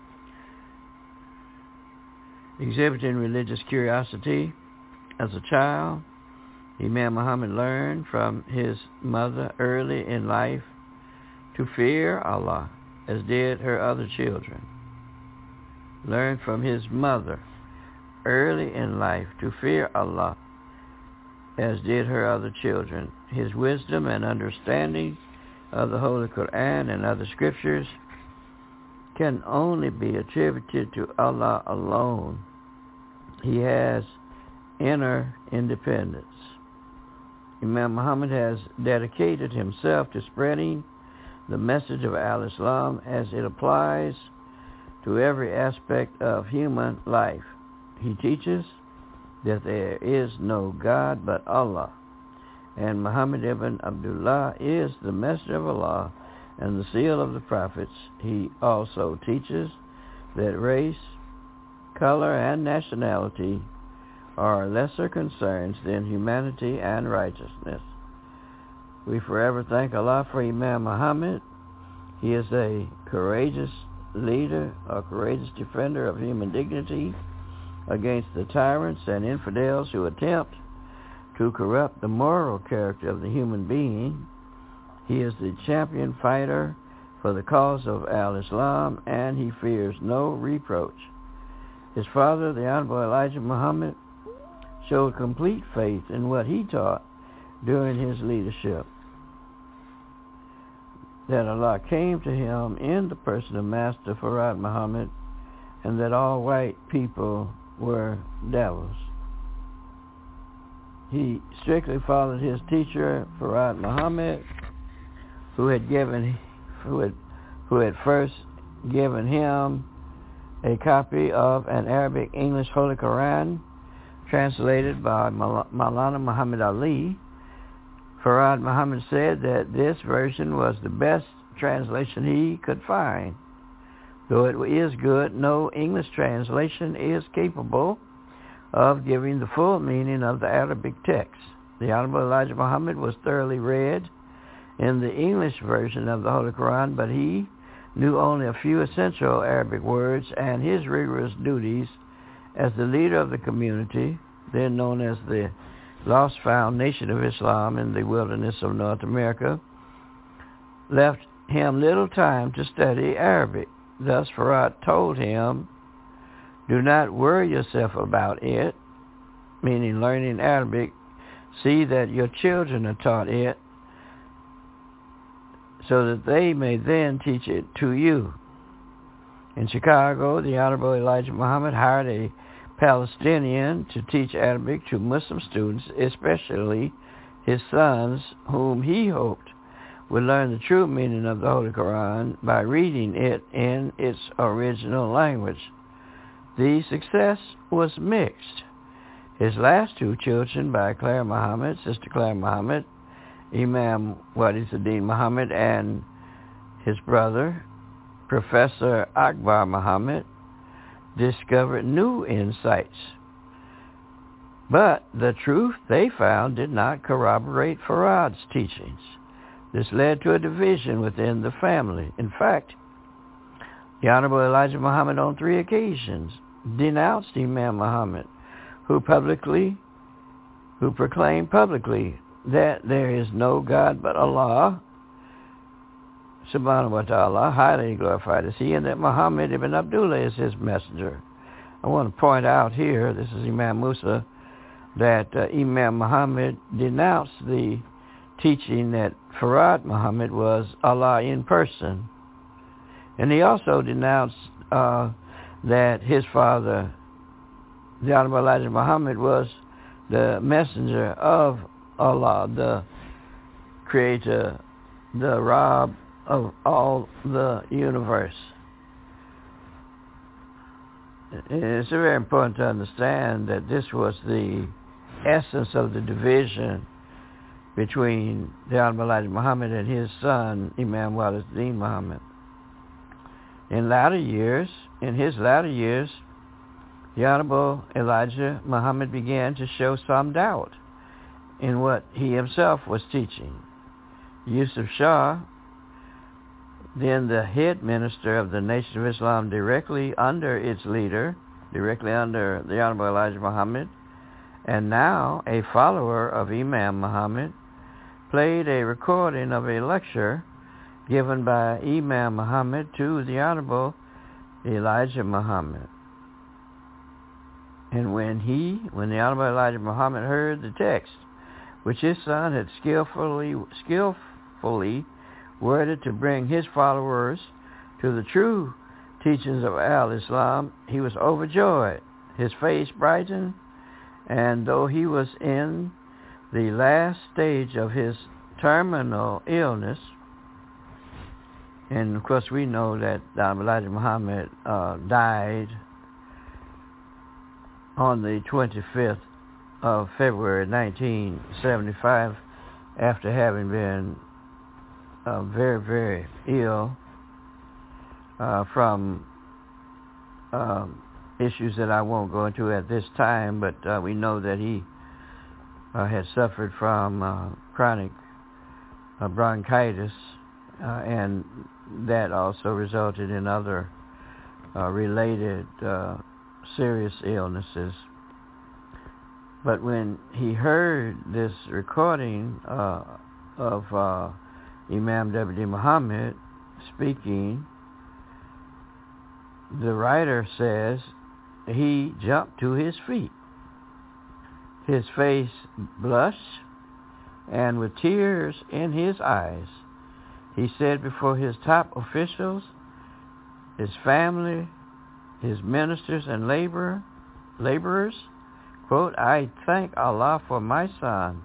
E: Exhibiting religious curiosity as a child, Imam Muhammad learned from his mother early in life to fear Allah, as did her other children. Learned from his mother early in life to fear Allah, as did her other children. His wisdom and understanding of the Holy Quran and other scriptures can only be attributed to Allah alone. He has inner independence. Imam Muhammad has dedicated himself to spreading the message of Al-Islam as it applies to every aspect of human life. He teaches that there is no God but Allah, and Muhammad ibn Abdullah is the messenger of Allah and the seal of the prophets. He also teaches that race, color, and nationality are lesser concerns than humanity and righteousness. We forever thank Allah for Imam Muhammad. He is a courageous leader, a courageous defender of human dignity against the tyrants and infidels who attempt to corrupt the moral character of the human being. He is the champion fighter for the cause of Al-Islam, and he fears no reproach. His father, the Honorable Elijah Muhammad, showed complete faith in what he taught during his leadership, that Allah came to him in the person of Master Farad Muhammad, and that all white people were devils. He strictly followed his teacher, Farad Muhammad, who had given, who had, who had first given him a copy of an Arabic English Holy Quran translated by Maulana Muhammad Ali. Farad Muhammad said that this version was the best translation he could find. Though it is good, no English translation is capable of giving the full meaning of the Arabic text. The Honorable Elijah Muhammad was thoroughly read in the English version of the Holy Quran, but he knew only a few essential Arabic words, and his rigorous duties as the leader of the community, then known as the Lost Found Nation of Islam in the wilderness of North America, left him little time to study Arabic. Thus Farad told him, do not worry yourself about it, meaning learning Arabic. See that your children are taught it, so that they may then teach it to you. In Chicago, the Honorable Elijah Muhammad hired a Palestinian to teach Arabic to Muslim students, especially his sons, whom he hoped would learn the true meaning of the Holy Quran by reading it in its original language. The success was mixed. His last two children by Clara Muhammad, Sister Clara Muhammad, Imam Wadizuddin Muhammad, and his brother, Professor Akbar Muhammad, discovered new insights. But the truth they found did not corroborate Farad's teachings. This led to a division within the family. In fact, the Honorable Elijah Muhammad on three occasions denounced Imam Muhammad, who publicly, who proclaimed publicly that there is no God but Allah, subhanahu wa ta'ala, highly glorified is he, and that Muhammad ibn Abdullah is his messenger. I want to point out here, this is Imam Musa, that uh, Imam Muhammad denounced the teaching that Farad Muhammad was Allah in person. And he also denounced uh, that his father, the Honorable Elijah Muhammad, was the messenger of Allah, the creator, the Rabb of all the universe. It's very important to understand that this was the essence of the division between the Honorable Elijah Muhammad and his son, Imam Walis-Din Muhammad. In latter years, in his latter years, the Honorable Elijah Muhammad began to show some doubt in what he himself was teaching. Yusuf Shah, then the head minister of the Nation of Islam, directly under its leader, directly under the Honorable Elijah Muhammad, and now a follower of Imam Muhammad, played a recording of a lecture given by Imam Muhammad to the Honorable Elijah Muhammad. And when he, when the Honorable Elijah Muhammad heard the text, which his son had skillfully, skillfully worded to bring his followers to the true teachings of Al-Islam, he was overjoyed. His face brightened, and though he was in the last stage of his terminal illness, and of course we know that Elijah Muhammad uh, died on the twenty-fifth of February nineteen seventy-five after having been uh, very, very ill uh, from um, issues that I won't go into at this time, but uh, we know that he uh, had suffered from uh, chronic uh, bronchitis, uh, and that also resulted in other uh, related uh, serious illnesses. But when he heard this recording uh, of uh, Imam W D Muhammad speaking, the writer says he jumped to his feet. His face blushed, and with tears in his eyes, he said before his top officials, his family, his ministers and labor, laborers, quote, "I thank Allah for my son."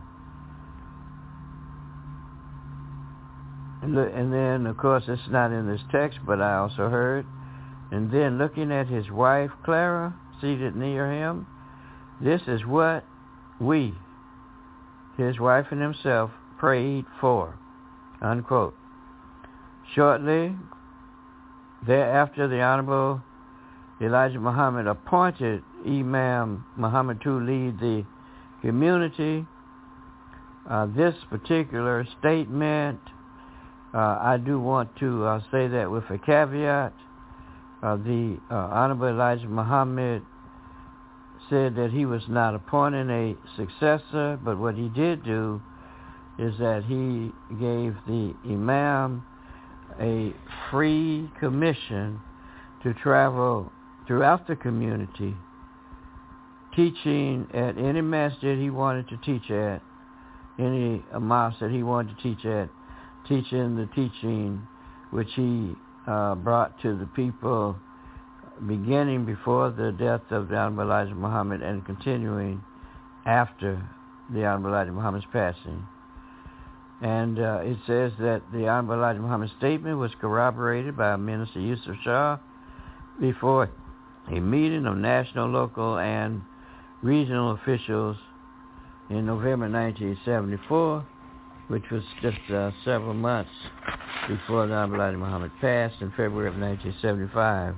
E: And then, of course, it's not in this text, but I also heard, and then looking at his wife, Clara, seated near him, this is what we, his wife and himself, prayed for, unquote. Shortly thereafter, the Honorable Elijah Muhammad appointed Imam Muhammad to lead the community. Uh, this particular statement, uh, I do want to uh, say that with a caveat. Uh, the uh, Honorable Elijah Muhammad said that he was not appointing a successor, but what he did do is that he gave the Imam a free commission to travel throughout the community, teaching at any masjid he wanted to teach at, any mosque that he wanted to teach at, teaching the teaching which he uh, brought to the people beginning before the death of the Honorable Elijah Muhammad and continuing after the Honorable Elijah Muhammad's passing. And uh, it says that the Honorable Elijah Muhammad's statement was corroborated by Minister Yusuf Shah before a meeting of national, local, and regional officials in November nineteen seventy-four, which was just uh, several months before the Honorable Elijah Muhammad passed in February of nineteen seventy-five.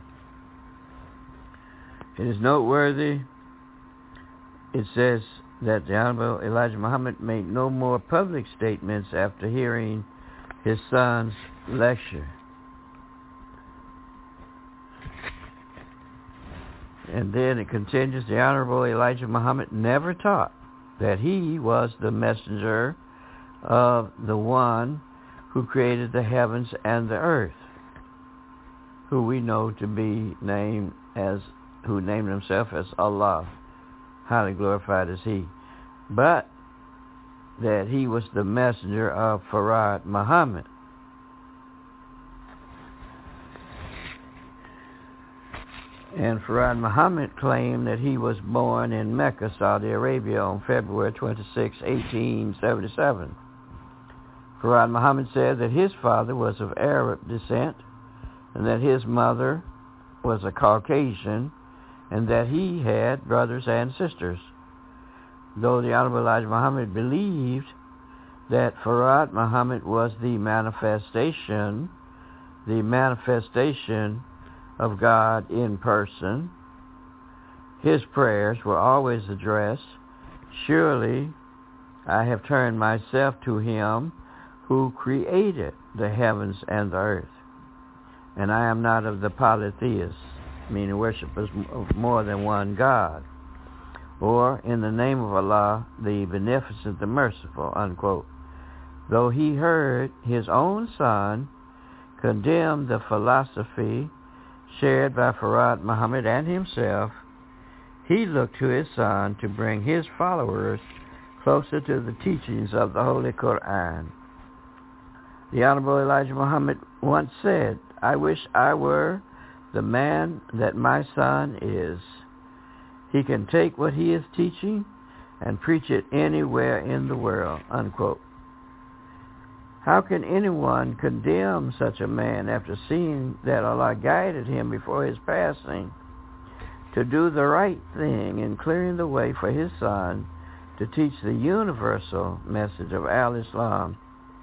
E: It is noteworthy, it says that the Honorable Elijah Muhammad made no more public statements after hearing his son's lecture. And then it continues, the Honorable Elijah Muhammad never taught that he was the messenger of the one who created the heavens and the earth, who we know to be named as, who named himself as Allah, highly glorified is he. but that he was the messenger of Farad Muhammad. And Farad Muhammad claimed that he was born in Mecca, Saudi Arabia on February twenty-sixth, eighteen seventy-seven. Farad Muhammad said that his father was of Arab descent and that his mother was a Caucasian and that he had brothers and sisters. Though the Honorable Elijah Muhammad believed that Farad Muhammad was the manifestation, the manifestation of God in person, his prayers were always addressed, "Surely I have turned myself to him who created the heavens and the earth, and I am not of the polytheists," meaning worshippers of more than one God, or "in the name of Allah, the Beneficent, the Merciful," unquote. Though he heard his own son condemn the philosophy shared by Farad Muhammad and himself, he looked to his son to bring his followers closer to the teachings of the Holy Quran. The Honorable Elijah Muhammad once said, "I wish I were the man that my son is. He can take what he is teaching and preach it anywhere in the world," unquote. How can anyone condemn such a man after seeing that Allah guided him before his passing to do the right thing in clearing the way for his son to teach the universal message of Al-Islam?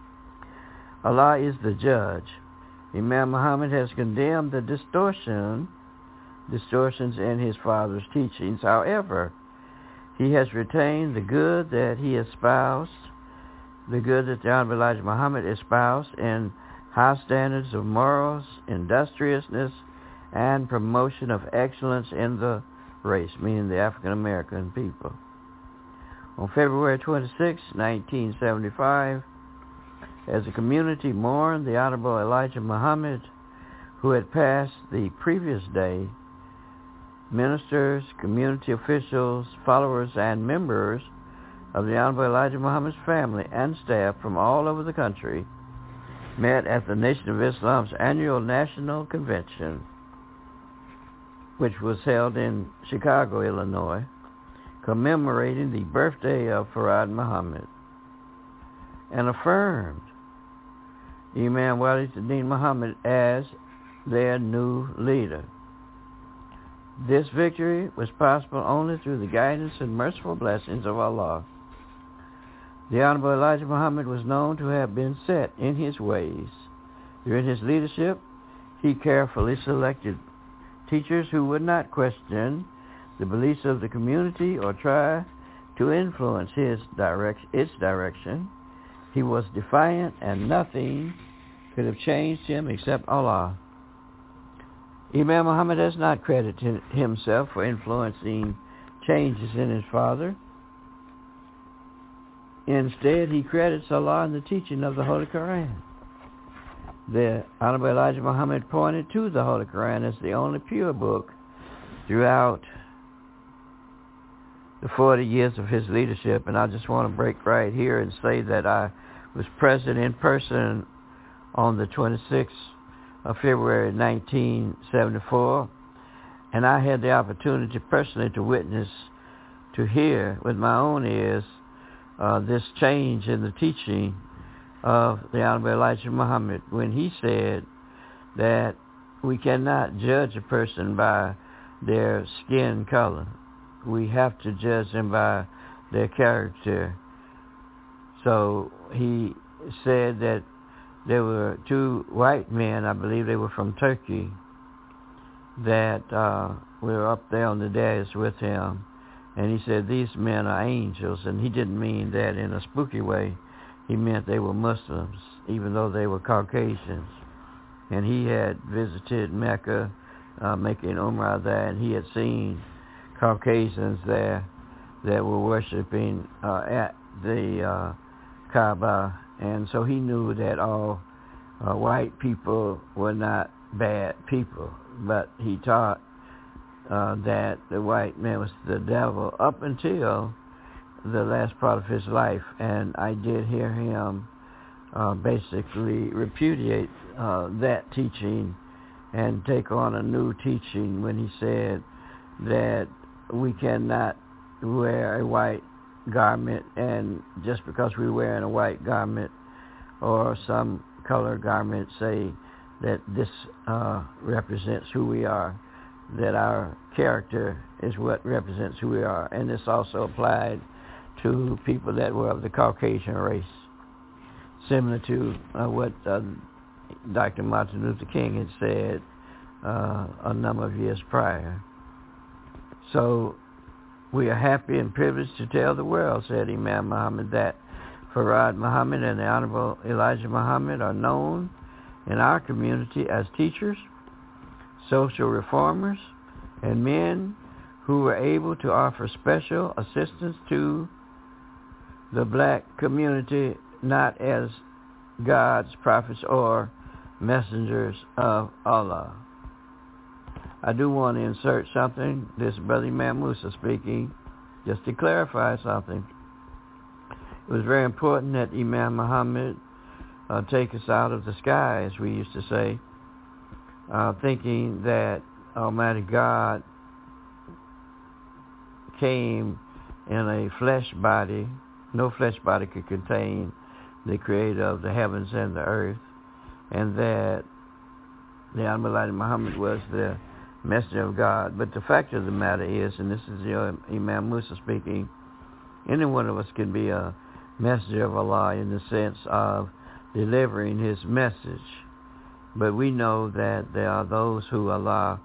E: Allah is the judge. Imam Muhammad has condemned the distortion, distortions in his father's teachings. However, he has retained the good that he espoused, the good that the Honorable Elijah Muhammad espoused in high standards of morals, industriousness, and promotion of excellence in the race, meaning the African American people. On February twenty-sixth, nineteen seventy-five, as the community mourned the Honorable Elijah Muhammad, who had passed the previous day, ministers, community officials, followers, and members of the Honorable Elijah Muhammad's family and staff from all over the country met at the Nation of Islam's annual National Convention, which was held in Chicago, Illinois, commemorating the birthday of Farad Muhammad, and affirmed Imam Walid-ud-Din Muhammad as their new leader. This victory was possible only through the guidance and merciful blessings of Allah. The Honorable Elijah Muhammad was known to have been set in his ways. During his leadership, he carefully selected teachers who would not question the beliefs of the community or try to influence his direct, its direction. He was defiant, and nothing could have changed him except Allah. Imam Muhammad does not credit himself for influencing changes in his father. Instead, he credits Allah in the teaching of the Holy Quran. The Honorable Elijah Muhammad pointed to the Holy Quran as the only pure book throughout the forty years of his leadership. And I just want to break right here and say that I was present in person on the twenty-sixth of February nineteen seventy-four, and I had the opportunity personally to witness, to hear with my own ears uh, this change in the teaching of the Honorable Elijah Muhammad when he said that we cannot judge a person by their skin color. We have to judge them by their character. So he said that there were two white men, I believe they were from Turkey, that uh, were up there on the dais with him. And he said, these men are angels. And he didn't mean that in a spooky way. He meant they were Muslims, even though they were Caucasians. And he had visited Mecca, uh, making Umrah there, and he had seen Caucasians there that were worshiping uh, at the uh, Kaaba. And so he knew that all uh, white people were not bad people. But he taught uh, that the white man was the devil up until the last part of his life, and I did hear him uh, basically repudiate uh, that teaching and take on a new teaching when he said that we cannot wear a white garment, and just because we're wearing a white garment or some color garment, say that this uh, represents who we are, that our character is what represents who we are. And this also applied to people that were of the Caucasian race, similar to uh, what uh, Doctor Martin Luther King had said uh, a number of years prior. So we are happy and privileged to tell the world, said Imam Muhammad, that Farad Muhammad and the Honorable Elijah Muhammad are known in our community as teachers, social reformers, and men who were able to offer special assistance to the black community, not as God's prophets or messengers of Allah. I do want to insert something. This is Brother Imam Musa speaking, just to clarify something. It was very important that Imam Muhammad uh, take us out of the sky, as we used to say, uh, thinking that Almighty God came in a flesh body. No flesh body could contain the creator of the heavens and the earth, and that the Honorable Elijah Muhammad was the messenger of God. But the fact of the matter is, and this is the Imam Musa speaking, any one of us can be a messenger of Allah in the sense of delivering his message. But we know that there are those who Allah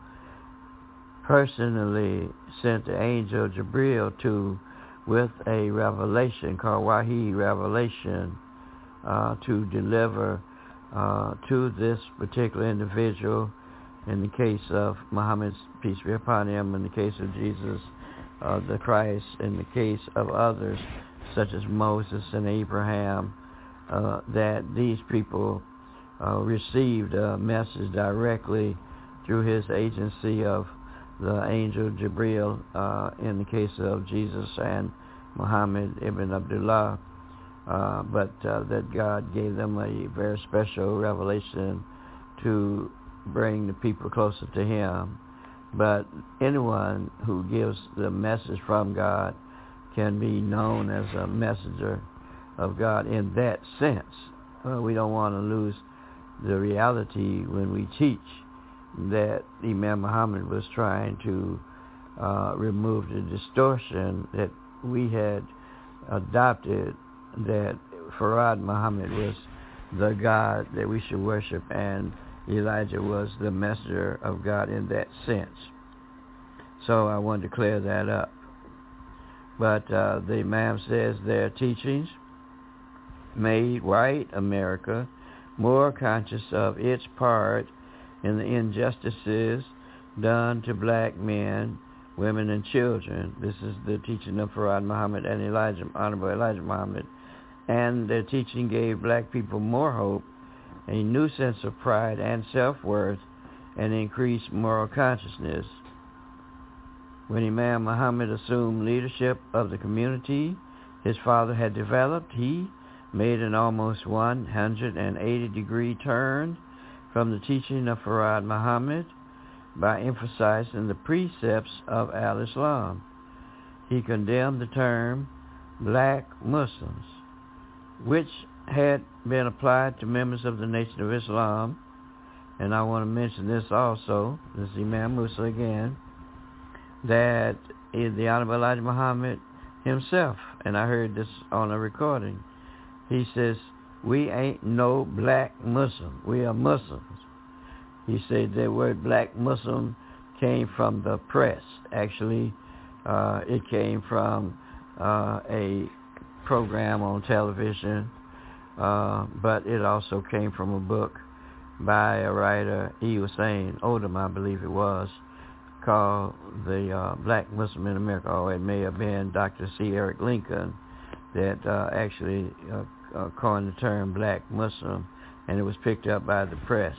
E: personally sent the angel Jibreel to with a revelation called Wahi revelation uh, to deliver uh, to this particular individual. In the case of Muhammad's peace be upon him, in the case of Jesus uh, the Christ, in the case of others such as Moses and Abraham, uh, that these people uh, received a message directly through his agency of the angel Jibreel uh, in the case of Jesus and Muhammad ibn Abdullah, uh, but uh, that God gave them a very special revelation to bring the people closer to him. But anyone who gives the message from God can be known as a messenger of God in that sense. Uh, we don't want to lose the reality when we teach that Imam Muhammad was trying to uh, remove the distortion that we had adopted, that Farad Muhammad was the God that we should worship, and Elijah was the messenger of God in that sense. So I wanted to clear that up. But uh, the Imam says their teachings made white America more conscious of its part in the injustices done to black men, women, and children. This is the teaching of Farad Muhammad and Elijah, Honorable Elijah Muhammad. And their teaching gave black people more hope, a new sense of pride and self-worth, and increased moral consciousness. When Imam Muhammad assumed leadership of the community his father had developed, he made an almost one hundred eighty degree turn from the teaching of Farad Muhammad by emphasizing the precepts of al-Islam. He condemned the term black Muslims, which had been applied to members of the Nation of Islam. And I want to mention this also, this is Imam Musa again, that the Honorable Elijah Muhammad himself, and I heard this on a recording, he says, we ain't no black Muslim, we are Muslims. He said the word black Muslim came from the press. Actually, uh, it came from uh, a program on television, uh, but it also came from a book by a writer, he was saying, Odom, I believe it was, called The uh, Black Muslim in America, or it may have been Doctor C. Eric Lincoln that uh, actually uh, uh, coined the term black Muslim, and it was picked up by the press.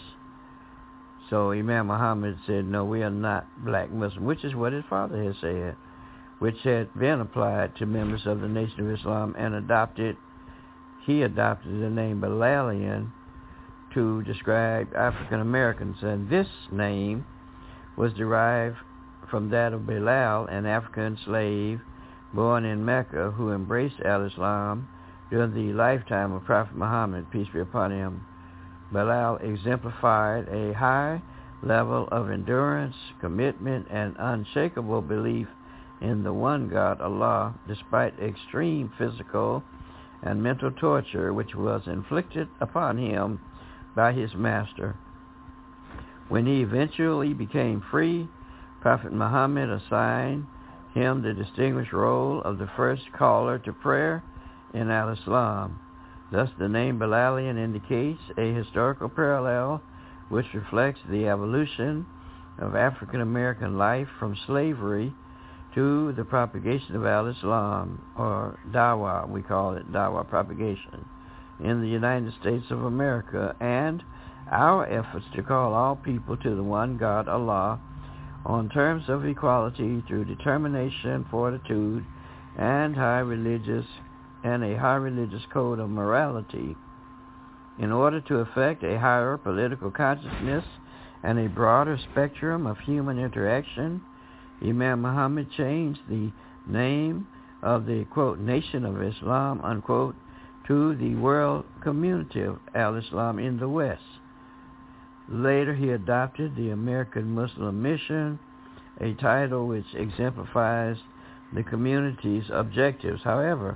E: So Imam Muhammad said, no, we are not black Muslim, which is what his father had said. which had been applied to members of the Nation of Islam, and adopted, he adopted the name Bilalian to describe African Americans, and this name was derived from that of Bilal, an African slave born in Mecca who embraced al-Islam during the lifetime of Prophet Muhammad, peace be upon him. Bilal exemplified a high level of endurance, commitment, and unshakable belief in the one God, Allah, despite extreme physical and mental torture which was inflicted upon him by his master. When he eventually became free, Prophet Muhammad assigned him the distinguished role of the first caller to prayer in al-Islam. Thus, the name Bilalian indicates a historical parallel which reflects the evolution of African American life from slavery to the propagation of al-Islam, or Dawah, we call it Dawah propagation, in the United States of America, and our efforts to call all people to the one God, Allah, on terms of equality through determination, fortitude, and high religious and a high religious code of morality. In order to effect a higher political consciousness and a broader spectrum of human interaction, Imam Muhammad changed the name of the, quote, Nation of Islam, unquote, to the World Community of Al-Islam in the West. Later, he adopted the American Muslim Mission, a title which exemplifies the community's objectives. However,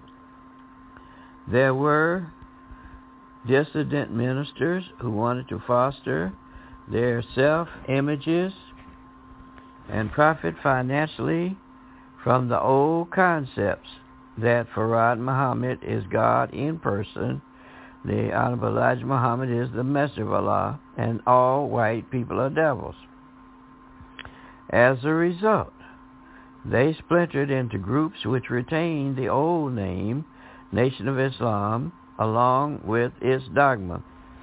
E: there were dissident ministers who wanted to foster their self-images and profit financially from the old concepts that Farad Muhammad is God in person, the Honorable Elijah Muhammad is the Messenger of Allah, and all white people are devils. As a result, they splintered into groups which retained the old name, Nation of Islam, along with its dogma.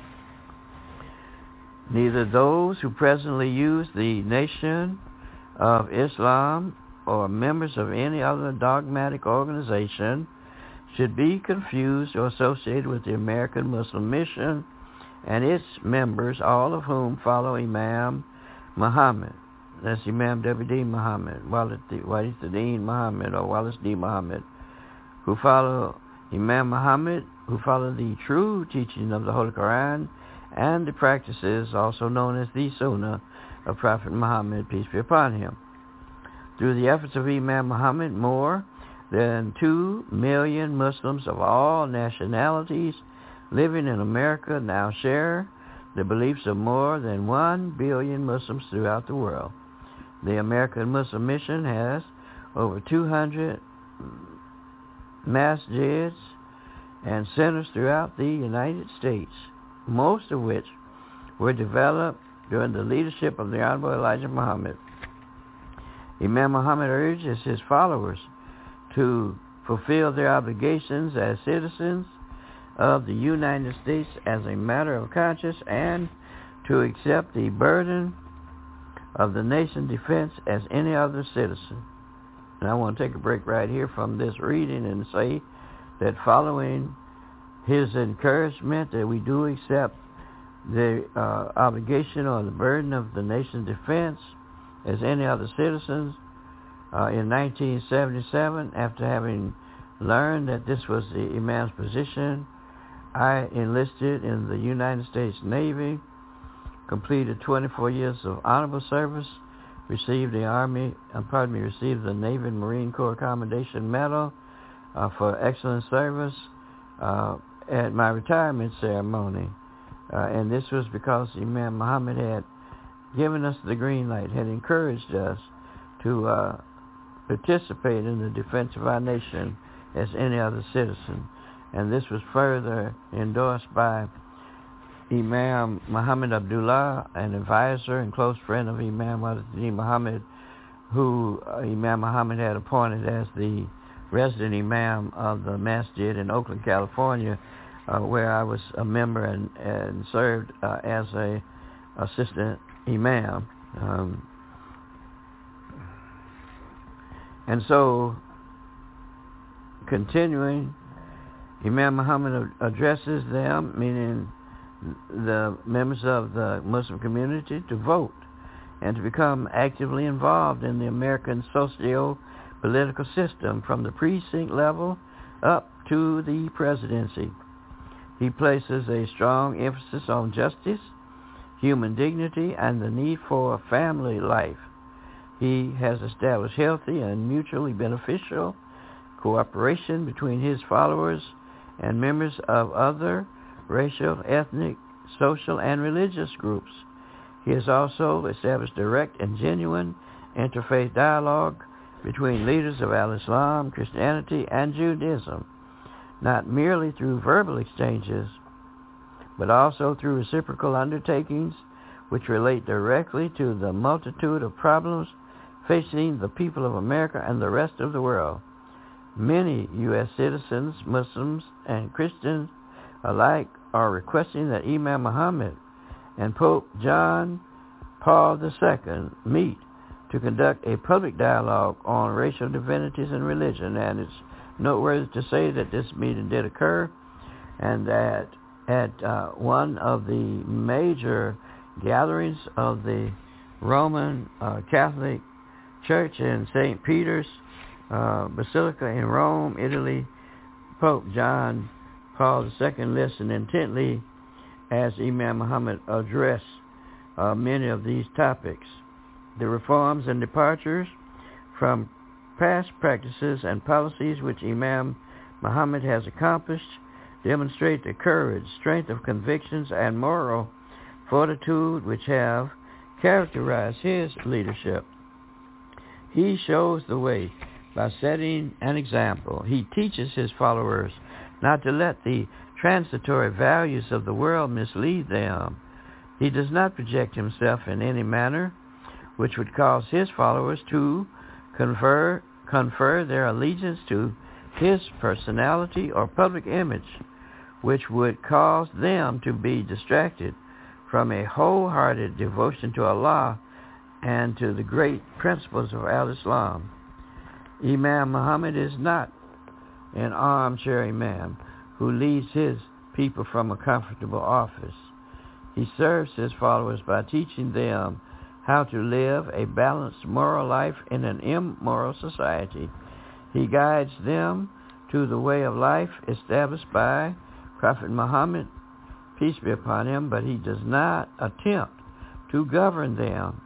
E: Neither those who presently use the Nation of Islam or members of any other dogmatic organization should be confused or associated with the American Muslim Mission and its members, all of whom follow Imam Muhammad. That's Imam W D Muhammad, Walid Din Muhammad, or Wallace D. Muhammad, who follow Imam Muhammad, who follow the true teaching of the Holy Quran and the practices also known as the Sunnah of Prophet Muhammad, peace be upon him. Through the efforts of Imam Muhammad, more than two million Muslims of all nationalities living in America now share the beliefs of more than one billion Muslims throughout the world. The American Muslim Mission has over two hundred masjids and centers throughout the United States, most of which were developed during the leadership of the Honorable Elijah Muhammad. Imam Muhammad urges his followers to fulfill their obligations as citizens of the United States as a matter of conscience and to accept the burden of the nation's defense as any other citizen. And I want to take a break right here from this reading and say that following his encouragement that we do accept the uh, obligation or the burden of the nation's defense as any other citizens, uh, in nineteen seventy-seven, after having learned that this was the Imam's position, I enlisted in the United States Navy, completed twenty-four years of honorable service, received the Army, uh, pardon me, received the Navy and Marine Corps Commendation Medal uh, for excellent service uh, at my retirement ceremony. Uh, and this was because Imam Muhammad had given us the green light, had encouraged us to uh, participate in the defense of our nation as any other citizen. And this was further endorsed by Imam Muhammad Abdullah, an advisor and close friend of Imam Walid Muhammad, who uh, Imam Muhammad had appointed as the resident Imam of the masjid in Oakland, California, uh, where I was a member and, and served uh, as a assistant Imam. Um, And so, continuing, Imam Muhammad addresses them, meaning the members of the Muslim community, to vote and to become actively involved in the American socio-political system from the precinct level up to the presidency. He places a strong emphasis on justice, human dignity, and the need for family life. He has established healthy and mutually beneficial cooperation between his followers and members of other racial, ethnic, social, and religious groups. He has also established direct and genuine interfaith dialogue between leaders of Al-Islam, Christianity, and Judaism, not merely through verbal exchanges, but also through reciprocal undertakings which relate directly to the multitude of problems facing the people of America and the rest of the world. Many U S citizens, Muslims, and Christians alike are requesting that Imam Muhammad and Pope John Paul the Second meet to conduct a public dialogue on racial divinities and religion. And it's noteworthy to say that this meeting did occur, and that at uh, one of the major gatherings of the Roman uh, Catholic Church in Saint Peter's uh, Basilica in Rome, Italy, Pope John Paul the Second listened intently as Imam Muhammad addressed uh, many of these topics. The reforms and departures from past practices and policies which Imam Muhammad has accomplished demonstrate the courage, strength of convictions, and moral fortitude which have characterized his leadership. He shows the way by setting an example. He teaches his followers not to let the transitory values of the world mislead them. He does not project himself in any manner which would cause his followers to confer, confer their allegiance to his personality or public image, which would cause them to be distracted from a wholehearted devotion to Allah and to the great principles of Al-Islam. Imam Muhammad is not an armchair imam who leads his people from a comfortable office. He serves his followers by teaching them how to live a balanced moral life in an immoral society. He guides them to the way of life established by Prophet Muhammad, peace be upon him, but he does not attempt to govern them.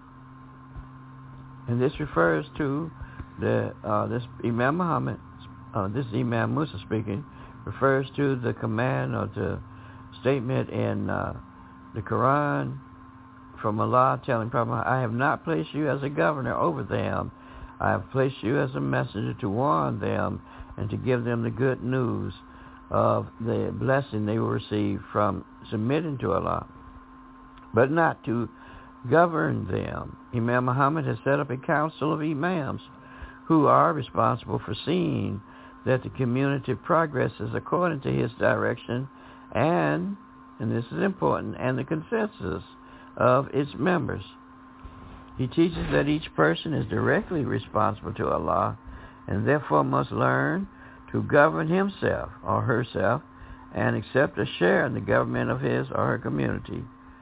E: And this refers to the uh, this Imam Muhammad, uh, this Imam Musa speaking, refers to the command or the statement in uh, the Quran from Allah telling Prophet Muhammad, I have not placed you as a governor over them. I have placed you as a messenger to warn them and to give them the good news of the blessing they will receive from submitting to Allah, but not to govern them. Imam Muhammad has set up a council of imams who are responsible for seeing that the community progresses according to his direction and, and this is important, and the consensus of its members. He teaches that each person is directly responsible to Allah and therefore must learn to govern himself or herself and accept a share in the government of his or her community.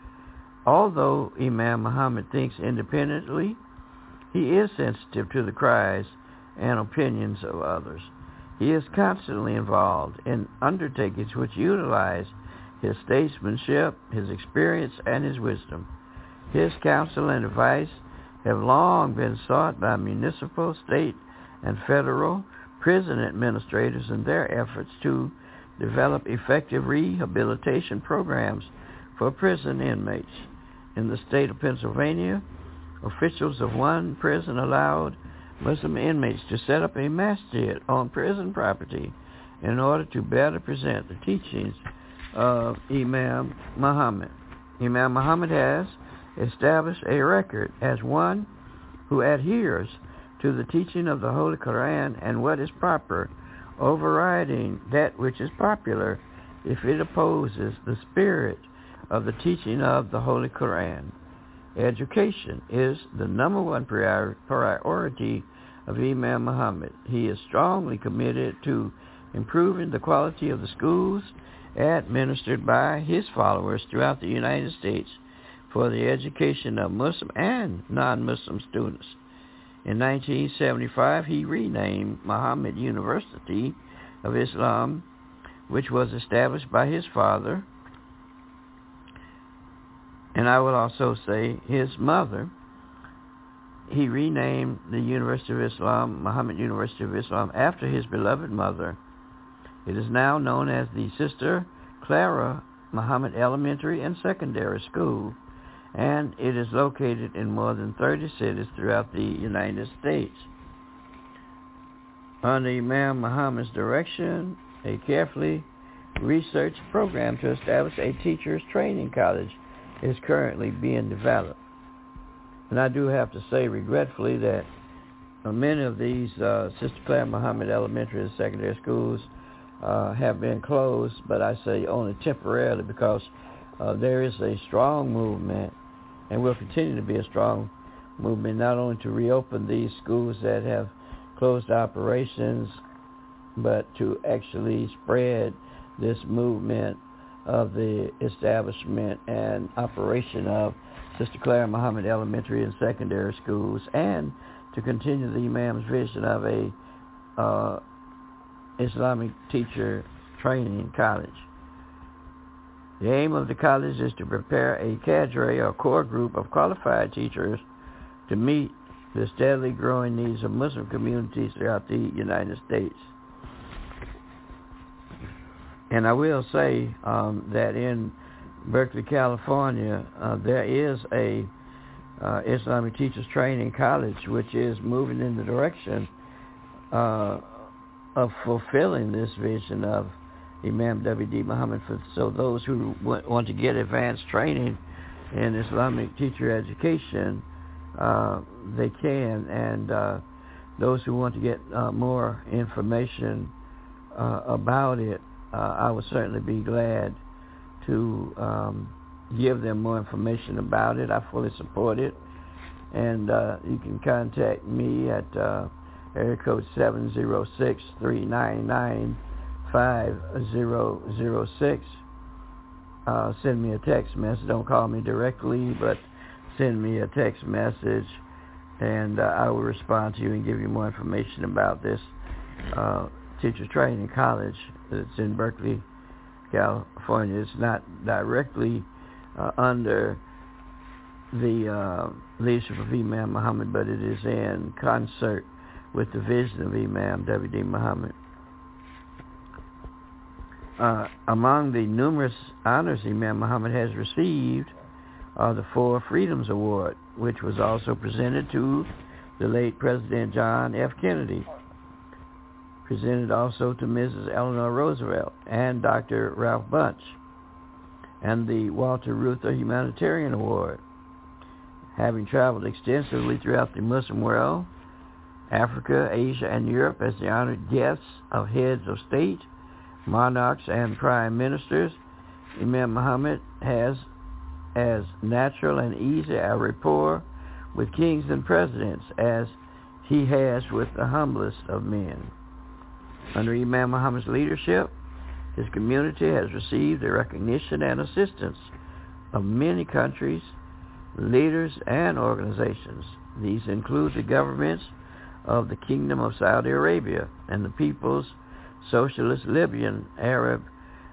E: Although Imam Muhammad thinks independently, he is sensitive to the cries and opinions of others. He is constantly involved in undertakings which utilize his statesmanship, his experience, and his wisdom. His counsel and advice have long been sought by municipal, state, and federal prison administrators in their efforts to develop effective rehabilitation programs for prison inmates. In the state of Pennsylvania, officials of one prison allowed Muslim inmates to set up a masjid on prison property in order to better present the teachings of Imam Muhammad. Imam Muhammad has established a record as one who adheres to the teaching of the Holy Quran and what is proper, overriding that which is popular if it opposes the spirit of the teaching of the Holy Quran. Education is the number one prior- priority of Imam Muhammad. He is strongly committed to improving the quality of the schools administered by his followers throughout the United States for the education of Muslim and non-Muslim students. In nineteen seventy-five, he renamed Muhammad University of Islam, which was established by his father, and I will also say his mother. He renamed the University of Islam, Muhammad University of Islam, after his beloved mother. It is now known as the Sister Clara Muhammad Elementary and Secondary School, and it is located in more than thirty cities throughout the United States. Under Imam Muhammad's direction, a carefully researched program to establish a teacher's training college is currently being developed. And I do have to say regretfully that uh, many of these uh, Sister Claire Muhammad Elementary and Secondary Schools uh, have been closed, but I say only temporarily because uh, there is a strong movement and will continue to be a strong movement not only to reopen these schools that have closed operations, but to actually spread this movement of the establishment and operation of Sister Clara Muhammad Elementary and Secondary Schools, and to continue the Imam's vision of a uh, Islamic teacher training college. The aim of the college is to prepare a cadre or core group of qualified teachers to meet the steadily growing needs of Muslim communities throughout the United States. And I will say um, that in Berkeley, California, uh, there is a uh, Islamic Teachers Training College which is moving in the direction uh, of fulfilling this vision of Imam W D Muhammad. So those who w- want to get advanced training in Islamic teacher education, uh, they can, and uh, those who want to get uh, more information uh, about it, uh, I would certainly be glad to um, give them more information about it. I fully support it, and uh, you can contact me at uh, area code seven zero six, three nine nine, five zero zero six. Uh, send me a text message. Don't call me directly, but send me a text message, and uh, I will respond to you and give you more information about this uh, teacher training college that's in Berkeley, California. It's not directly uh, under the uh, leadership of Imam Muhammad, but it is in concert with the vision of Imam W D Muhammad. Uh, among the numerous honors Imam Muhammad has received are the Four Freedoms Award, which was also presented to the late President John F. Kennedy, presented also to Missus Eleanor Roosevelt and Doctor Ralph Bunche, and the Walter Reuther Humanitarian Award. Having traveled extensively throughout the Muslim world, Africa, Asia, and Europe as the honored guests of heads of state, monarchs, and prime ministers, Imam Muhammad has as natural and easy a rapport with kings and presidents as he has with the humblest of men. Under Imam Muhammad's leadership, his community has received the recognition and assistance of many countries, leaders, and organizations. These include the governments of the Kingdom of Saudi Arabia and the People's Socialist Libyan Arab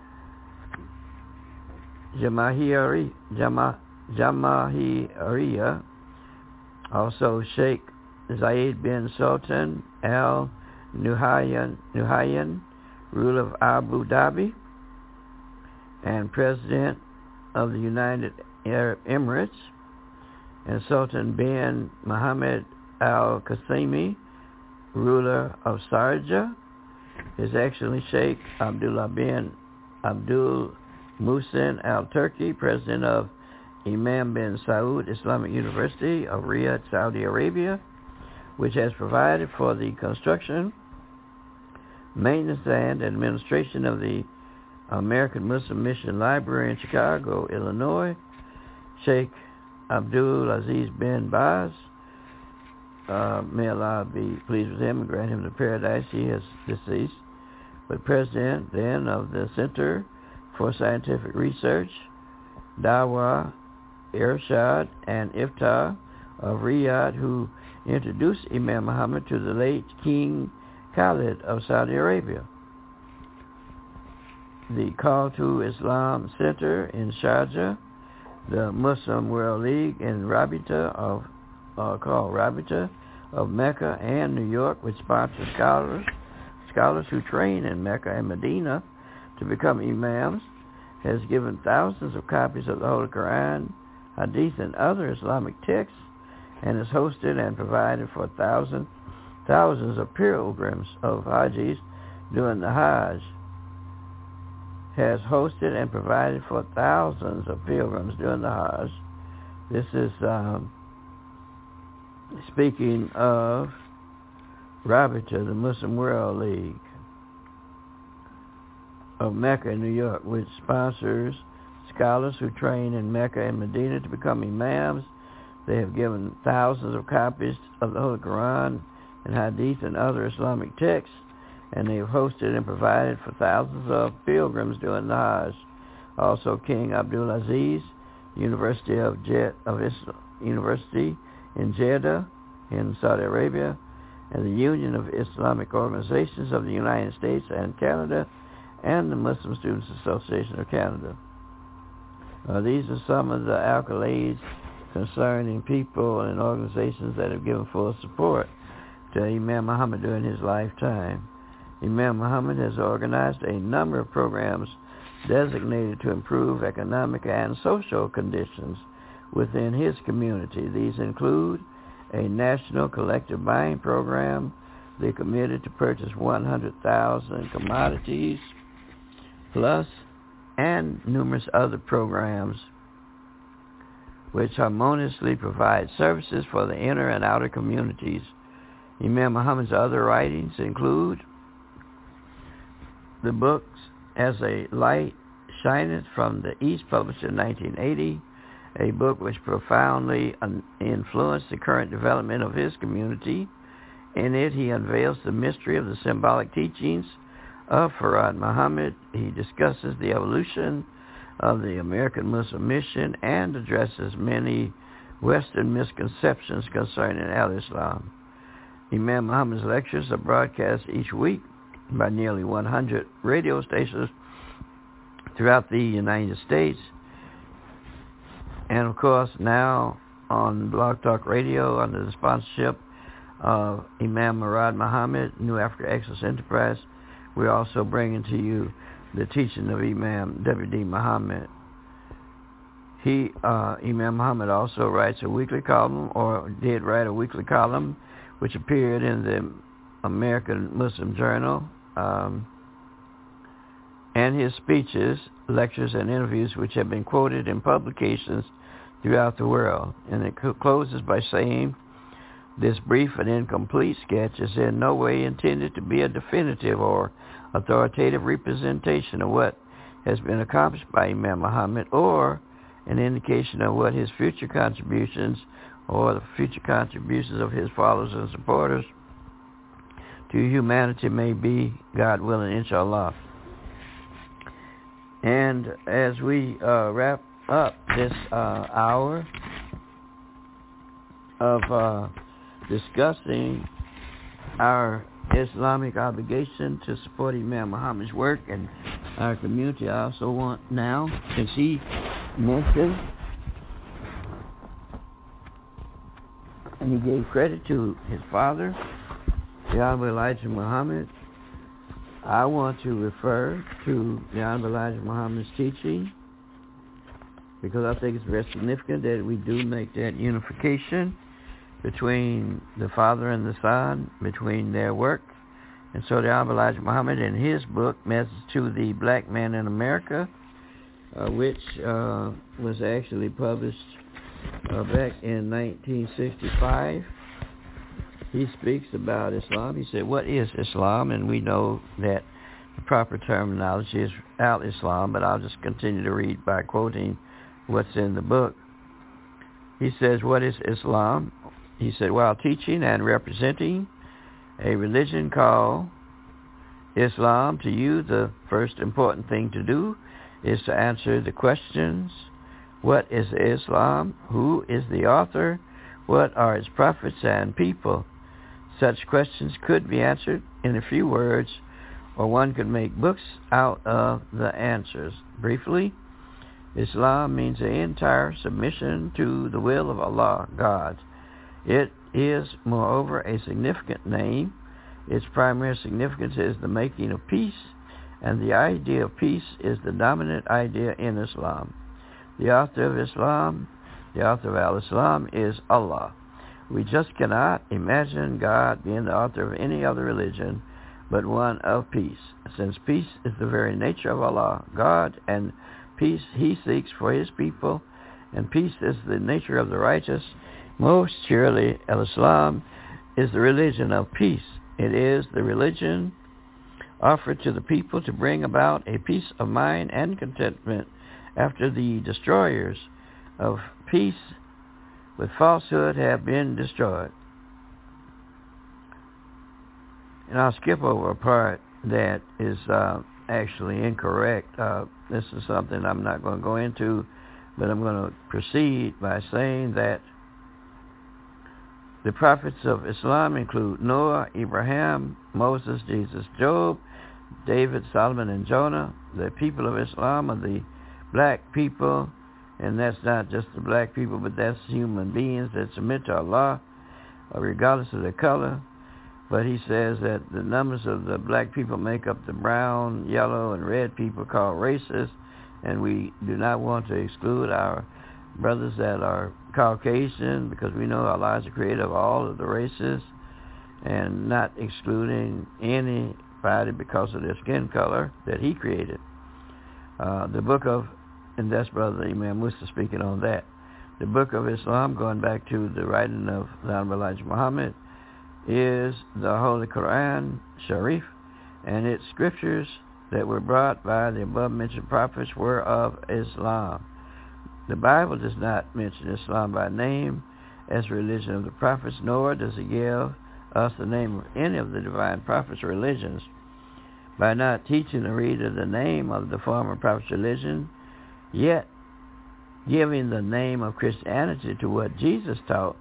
E: Jamahiri, Jama, Jamahiriya, also Sheikh Zayed bin Sultan Al Nahyan, Nahyan, ruler of Abu Dhabi, and President of the United Arab Emirates, and Sultan bin Mohammed Al Qasimi, ruler of Sharjah, His Excellency Sheikh Abdullah bin Abdul Muhsin Al-Turki, President of Imam bin Saud Islamic University of Riyadh, Saudi Arabia, which has provided for the construction, maintenance, and administration of the American Muslim Mission Library in Chicago, Illinois. Sheikh Abdul Aziz bin Baz, uh, may Allah be pleased with him and grant him the paradise. He has deceased. But president then of the Center for Scientific Research, Dawah, Irshad, and Iftar of Riyadh, who introduced Imam Muhammad to the late King Khalid of Saudi Arabia. The Call to Islam Center in Sharjah, the Muslim World League in Rabita of uh, called Rabita of Mecca and New York, which sponsors scholars scholars who train in Mecca and Medina to become imams, has given thousands of copies of the Holy Quran, Hadith, and other Islamic texts, and has hosted and provided for thousands thousands of pilgrims of Hajis during the Hajj. Has hosted and provided for thousands of pilgrims during the Hajj. This is um, speaking of Rabita, the Muslim World League of Mecca and New York, which sponsors scholars who train in Mecca and Medina to become imams. They have given thousands of copies of the Holy Quran and Hadith and other Islamic texts, and they have hosted and provided for thousands of pilgrims during the Hajj. Also, King Abdul Aziz, University of Jet of Islam, University in Jeddah in Saudi Arabia, and the Union of Islamic Organizations of the United States and Canada, and the Muslim Students Association of Canada. Uh, these are some of the accolades concerning people and organizations that have given full support to Imam Muhammad during his lifetime. Imam Muhammad has organized a number of programs designated to improve economic and social conditions within his community. These include a national collective buying program. They committed to purchase one hundred thousand commodities plus, and numerous other programs which harmoniously provide services for the inner and outer communities. Imam Muhammad's other writings include the books As a Light Shineth from the East, published in nineteen eighty, a book which profoundly influenced the current development of his community. In it, he unveils the mystery of the symbolic teachings of Farad Muhammad. He discusses the evolution of the American Muslim mission and addresses many Western misconceptions concerning Al-Islam. Imam Muhammad's lectures are broadcast each week by nearly one hundred radio stations throughout the United States, and of course now on Blog Talk Radio under the sponsorship of Imam Murad Muhammad, New Africa Excellence Enterprise. We're also bringing to you the teaching of Imam W D Muhammad. He, uh, Imam Muhammad also writes a weekly column, or did write a weekly column, which appeared in the American Muslim Journal, um, and his speeches, lectures, and interviews, which have been quoted in publications throughout the world. And it closes by saying, this brief and incomplete sketch is in no way intended to be a definitive or authoritative representation of what has been accomplished by Imam Muhammad, or an indication of what his future contributions or the future contributions of his followers and supporters to humanity may be, God willing, inshallah. And as we uh, wrap up this uh, hour of uh, discussing our Islamic obligation to support Imam Muhammad's work and our community, I also want now, since he mentioned and he gave credit to his father, the Honorable Elijah Muhammad, I want to refer to the Honorable Elijah Muhammad's teaching, because I think it's very significant that we do make that unification between the father and the son, between their work. And so the Honorable Elijah Muhammad, in his book, Message to the Black Man in America, uh, which uh, was actually published uh, back in nineteen sixty-five, he speaks about Islam. He said, what is Islam? And we know that the proper terminology is Al-Islam, but I'll just continue to read by quoting what's in the book. He says, what is Islam? he said, while teaching and representing a religion called Islam, to you the first important thing to do is to answer the questions: what is Islam? Who is the author? What are its prophets and people? Such questions could be answered in a few words, or one could make books out of the answers. Briefly, Islam means the entire submission to the will of Allah, God. It is, moreover, a significant name. Its primary significance is the making of peace, and the idea of peace is the dominant idea in Islam. The author of Islam, the author of Al-Islam, is Allah. We just cannot imagine God being the author of any other religion but one of peace. Since peace is the very nature of Allah, God, and peace he seeks for his people, and peace is the nature of the righteous, most surely Al-Islam is the religion of peace. It is the religion offered to the people to bring about a peace of mind and contentment after the destroyers of peace with falsehood have been destroyed. And I'll skip over a part that is uh, actually incorrect. Uh, this is something I'm not going to go into, but I'm going to proceed by saying that the prophets of Islam include Noah, Abraham, Moses, Jesus, Job, David, Solomon, and Jonah. The people of Islam are the black people, and that's not just the black people, but that's human beings that submit to Allah, regardless of their color. But he says that the numbers of the black people make up the brown, yellow, and red people called races, and we do not want to exclude our brothers that are Caucasian, because we know Allah is the creator of all of the races, and not excluding anybody because of their skin color that he created. Uh, the book of, and that's Brother Imam Musa speaking on that, the book of Islam, going back to the writing of the Honorable Elijah Muhammad, is the Holy Quran Sharif, and its scriptures that were brought by the above-mentioned prophets were of Islam. The Bible does not mention Islam by name as religion of the prophets, nor does it give us the name of any of the divine prophets' religions. By not teaching the reader the name of the former prophet's religion, yet giving the name of Christianity to what Jesus taught,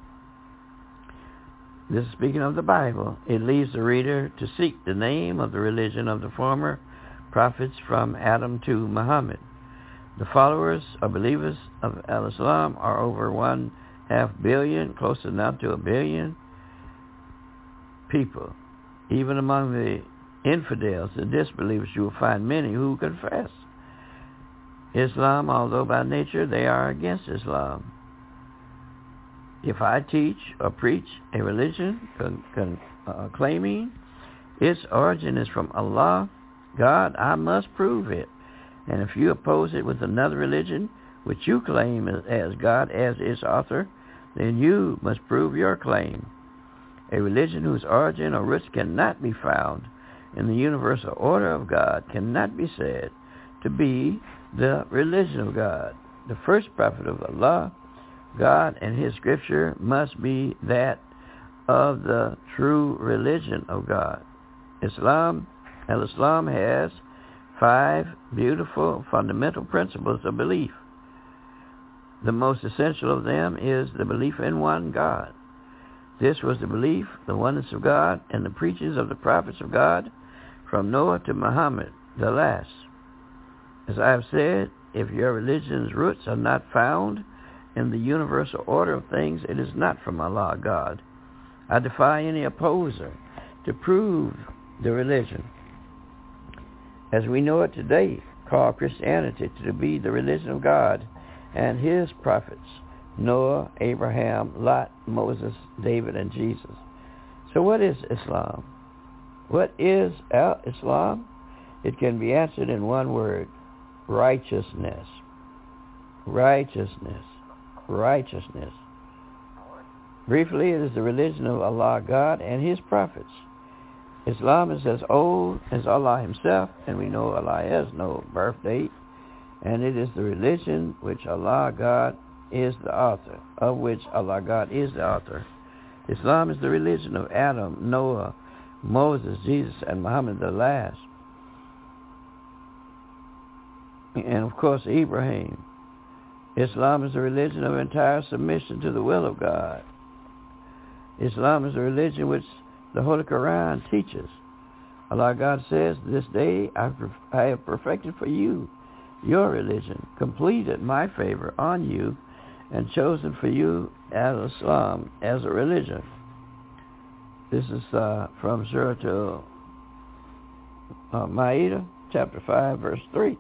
E: this is speaking of the Bible, it leaves the reader to seek the name of the religion of the former prophets from Adam to Muhammad. The followers or believers of Al-Islam are over one half billion, close enough to a billion people. Even among the infidels, the disbelievers, you will find many who confess Islam, although by nature they are against Islam. If I teach or preach a religion con, con, uh, claiming its origin is from Allah, God, I must prove it. And if you oppose it with another religion, which you claim as God as its author, then you must prove your claim. A religion whose origin or roots cannot be found in the universal order of God cannot be said to be the religion of God. The first prophet of Allah, God, and his scripture must be that of the true religion of God. Islam, Al-Islam has five beautiful fundamental principles of belief. The most essential of them is the belief in one God. This was the belief, the oneness of God, and the preachings of the prophets of God from Noah to Muhammad, the last. As I have said, if your religion's roots are not found in the universal order of things, it is not from Allah, God. I defy any opposer to prove the religion as we know it today, called Christianity, to be the religion of God and his prophets, Noah, Abraham, Lot, Moses, David, and Jesus. So what is Islam? What is Islam? It can be answered in one word: righteousness. Righteousness. Righteousness. Briefly, it is the religion of Allah, God, and his prophets. Islam is as old as Allah himself, and we know Allah has no birth date, and it is the religion which Allah, God, is the author, of which Allah, God, is the author. Islam is the religion of Adam, Noah, Moses, Jesus, and Muhammad the last. And of course, Ibrahim. Islam is the religion of entire submission to the will of God. Islam is a religion which the Holy Quran teaches. Allah God says, this day I, I have perfected for you your religion, completed my favor on you, and chosen for you al-Islam as a religion. This is uh, from Surah uh, Ma'idah, chapter five, verse three.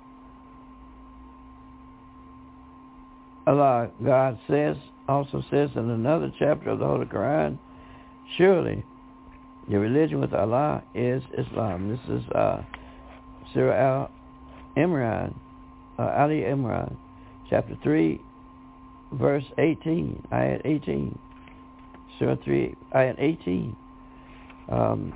E: Allah God says, also says in another chapter of the Holy Quran, surely your religion with Allah is Islam. This is uh, Surah Al-Imran, uh, Ali Imran, chapter three, verse eighteen, ayat eighteen. Surah three, ayat eighteen. Um,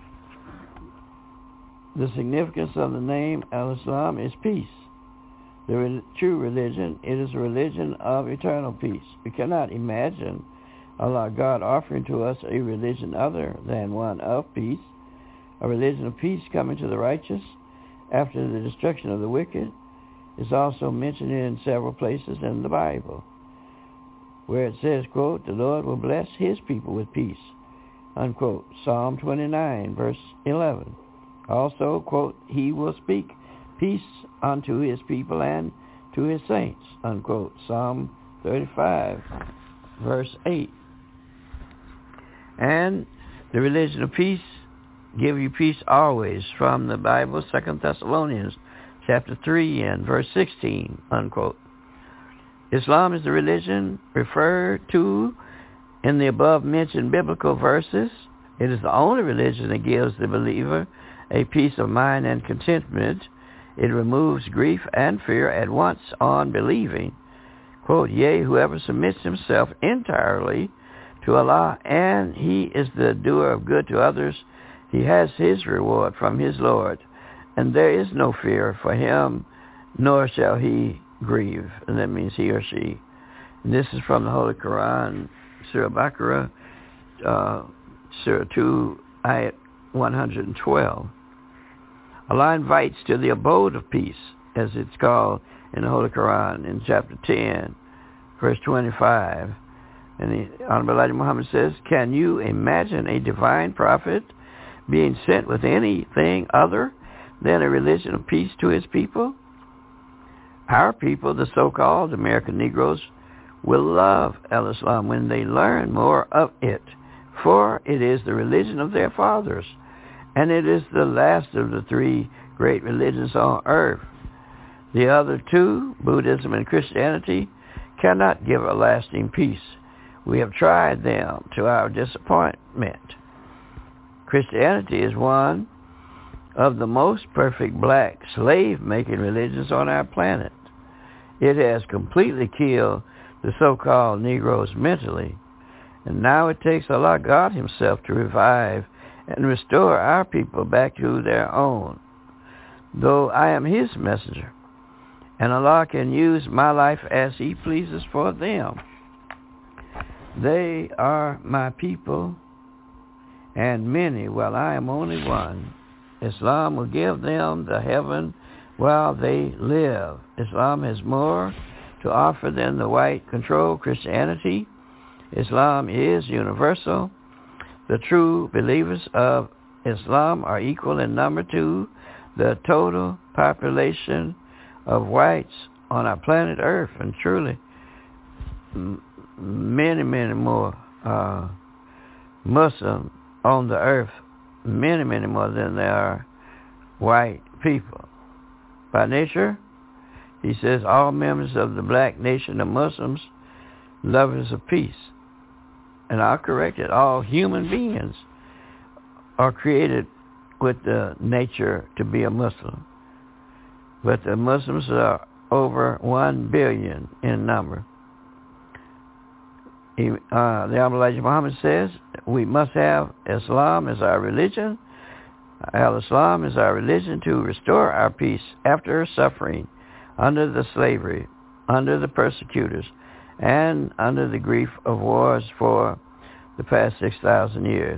E: the significance of the name Al-Islam is peace. The re- true religion, it is a religion of eternal peace. We cannot imagine Allah God offering to us a religion other than one of peace, a religion of peace coming to the righteous after the destruction of the wicked, is also mentioned in several places in the Bible, where it says, quote, the Lord will bless his people with peace, unquote. Psalm twenty-nine, verse eleven. Also, quote, he will speak peace unto his people and to his saints, unquote. Psalm thirty-five, verse eight. And the religion of peace, give you peace always, from the Bible, Second Thessalonians chapter three and verse sixteen, unquote. Islam is the religion referred to in the above-mentioned biblical verses. It is the only religion that gives the believer a peace of mind and contentment. It removes grief and fear at once on believing. Quote, yea, whoever submits himself entirely to Allah, and he is the doer of good to others, he has his reward from his Lord, and there is no fear for him, nor shall he grieve. And that means he or she. And this is from the Holy Quran, Surah Baqarah, uh, Surah two, ayat one hundred twelve. Allah invites to the abode of peace, as it's called in the Holy Quran, in chapter ten, verse twenty-five. And the Honorable Elijah Muhammad says, can you imagine a divine prophet being sent with anything other than a religion of peace to his people? Our people, the so-called American Negroes, will love al-Islam when they learn more of it, for it is the religion of their fathers, and it is the last of the three great religions on earth. The other two, Buddhism and Christianity, cannot give a lasting peace. We have tried them to our disappointment. Christianity is one of the most perfect black slave-making religions on our planet. It has completely killed the so-called Negroes mentally, and now it takes Allah God himself to revive and restore our people back to their own. Though I am his messenger, and Allah can use my life as he pleases for them. They are my people, and many, while I am only one. Islam will give them the heaven while they live. Islam has more to offer than the white-controlled Christianity. Islam is universal. The true believers of Islam are equal in number to the total population of whites on our planet Earth, and truly m- many, many more uh, Muslims on the earth, many, many more than there are white people. By nature, he says, all members of the black nation are Muslims, lovers of peace. And I'll correct it, all human beings are created with the nature to be a Muslim. But the Muslims are over one billion in number. He, uh, the Honorable Elijah Muhammad says, we must have Islam as our religion. Al-Islam is our religion to restore our peace after suffering under the slavery, under the persecutors, and under the grief of wars, for the past six thousand years.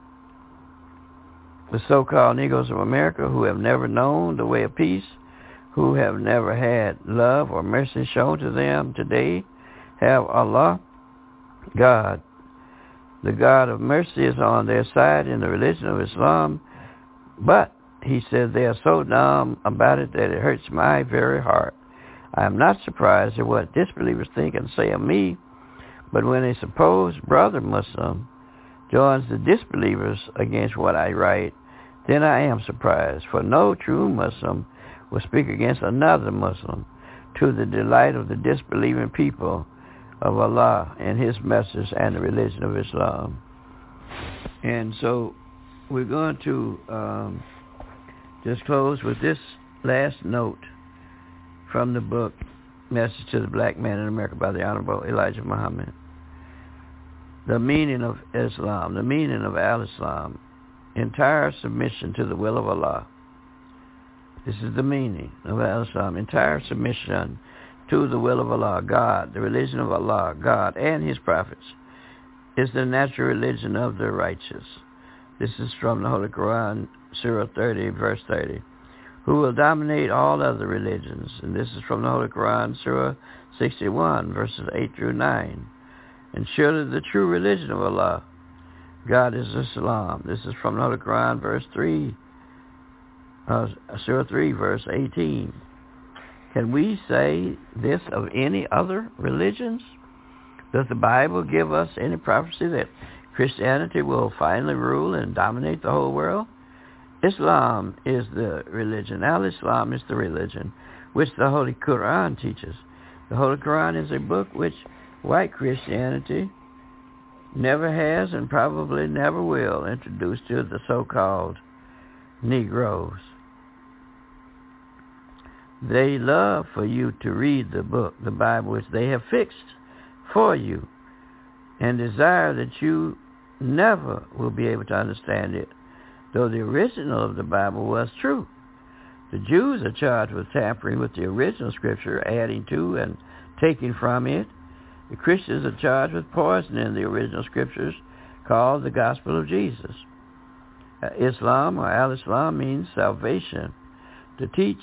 E: The so-called Negroes of America who have never known the way of peace, who have never had love or mercy shown to them today, have Allah, God. The God of mercy is on their side in the religion of Islam, but he said they are so dumb about it that it hurts my very heart. I am not surprised at what disbelievers think and say of me, but when a supposed brother Muslim joins the disbelievers against what I write, then I am surprised, for no true Muslim will speak against another Muslim to the delight of the disbelieving people of Allah and his message and the religion of Islam. And so we're going to um, just close with this last note from the book Message to the Black Man in America by the Honorable Elijah Muhammad. The meaning of Islam, the meaning of Al-Islam, entire submission to the will of Allah. This is the meaning of Al-Islam, entire submission to the will of Allah, God, the religion of Allah, God, and his prophets, is the natural religion of the righteous. This is from the Holy Quran, Surah thirty, verse thirty. Who will dominate all other religions. And this is from the Holy Quran, Surah sixty-one, verses eight through nine. And surely the true religion of Allah, God, is Islam. This is from the Holy Quran, verse three, uh, Surah three, verse eighteen. Can we say this of any other religions? Does the Bible give us any prophecy that Christianity will finally rule and dominate the whole world? Islam is the religion. Al-Islam is the religion which the Holy Quran teaches. The Holy Quran is a book which white Christianity never has and probably never will introduce to the so-called Negroes. They love for you to read the book, the Bible, which they have fixed for you, and desire that you never will be able to understand it, though the original of the Bible was true. The Jews are charged with tampering with the original scripture, adding to and taking from it. The Christians are charged with poisoning the original scriptures called the Gospel of Jesus. Uh, Islam, or Al-Islam, means salvation, to teach,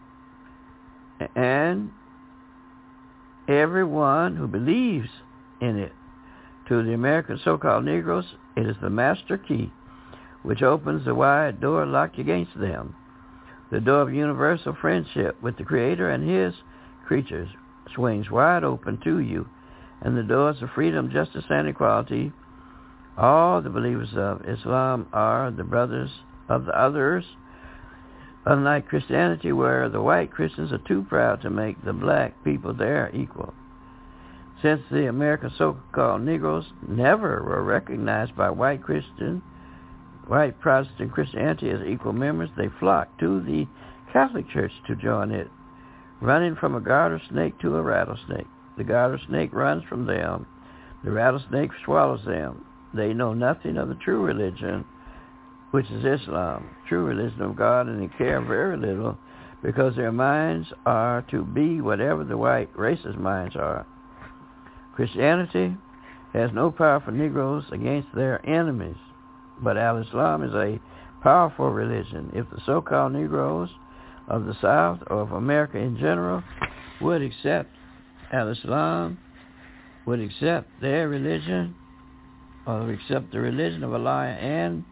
E: and everyone who believes in it. To the American so-called Negroes, it is the master key which opens the wide door locked against them. The door of universal friendship with the Creator and his creatures swings wide open to you, and the doors of freedom, justice, and equality. All the believers of Islam are the brothers of the others, unlike Christianity, where the white Christians are too proud to make the black people their equal. Since the American so-called Negroes never were recognized by white Christian, white Protestant Christianity as equal members, they flocked to the Catholic Church to join it, running from a garter snake to a rattlesnake. The garter snake runs from them. The rattlesnake swallows them. They know nothing of the true religion, which is Islam, true religion of God, and they care very little because their minds are to be whatever the white racist minds are. Christianity has no power for Negroes against their enemies, but Al-Islam is a powerful religion. If the so-called Negroes of the South or of America in general would accept Al-Islam, would accept their religion, or accept the religion of Allah and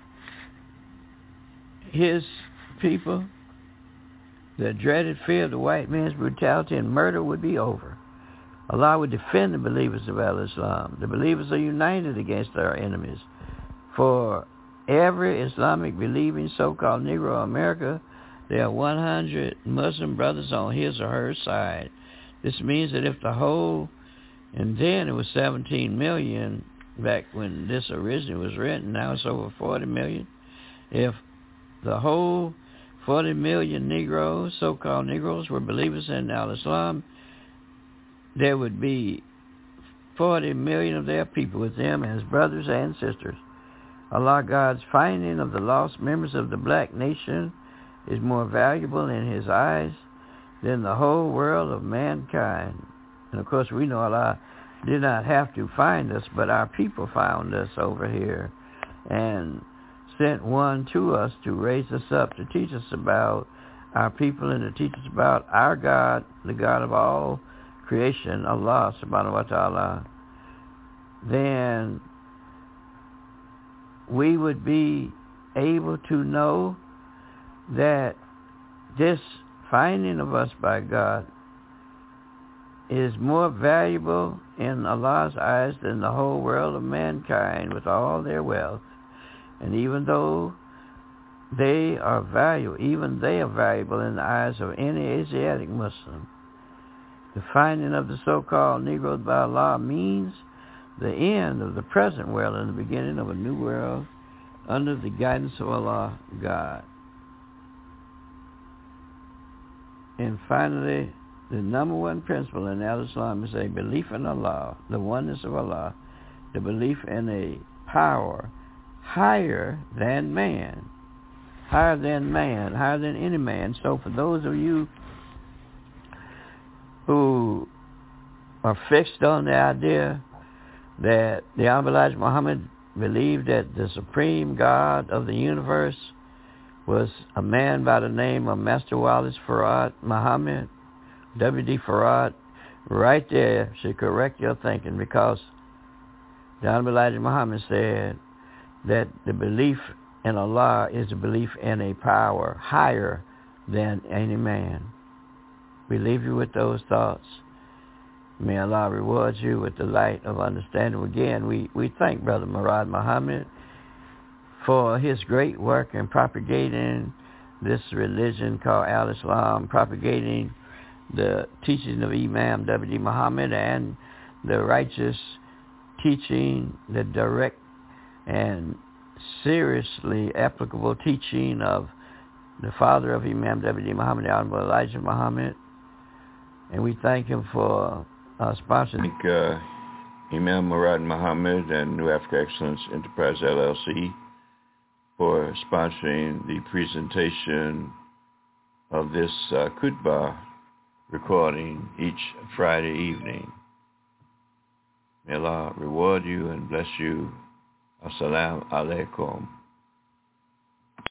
E: his people, the dreaded fear of the white man's brutality and murder would be over. Allah would defend the believers of Al-Islam. The believers are united against our enemies. For every Islamic believing so-called Negro in America, there are one hundred Muslim brothers on his or her side. This means that if the whole, and then it was seventeen million back when this originally was written, now it's over forty million. If the whole forty million Negroes, so-called Negroes, were believers in Al-Islam, there would be forty million of their people with them as brothers and sisters. Allah, God's finding of the lost members of the black nation is more valuable in his eyes than the whole world of mankind. And of course we know Allah did not have to find us, but our people found us over here and sent one to us to raise us up, to teach us about our people and to teach us about our God, the God of all creation, Allah subhanahu wa ta'ala. Then we would be able to know that this finding of us by God is more valuable in Allah's eyes than the whole world of mankind with all their wealth. And even though they are valuable, even they are valuable in the eyes of any Asiatic Muslim, the finding of the so-called Negroes by Allah means the end of the present world and the beginning of a new world under the guidance of Allah, God. And finally, the number one principle in Al-Islam is a belief in Allah, the oneness of Allah, the belief in a power higher than man, higher than man, higher than any man. So for those of you who are fixed on the idea that the Honorable Elijah Muhammad believed that the supreme God of the universe was a man by the name of Master Wallace Farad Muhammad, W D Farad, right there should correct your thinking, because the Honorable Elijah Muhammad said that the belief in Allah is a belief in a power higher than any man. We leave you with those thoughts. May Allah reward you with the light of understanding. Again, we, we thank Brother Murad Muhammad for his great work in propagating this religion called Al-Islam, propagating the teaching of Imam W D Muhammad and the righteous teaching, the direct and seriously applicable teaching of the father of Imam W D Muhammad, the Honorable Elijah Muhammad. And we thank him for uh, sponsoring
F: uh, Imam Murad Muhammad and New Africa Excellence Enterprise L L C for sponsoring the presentation of this uh, khutbah recording each Friday evening. May Allah reward you and bless you. Assalamu alaikum.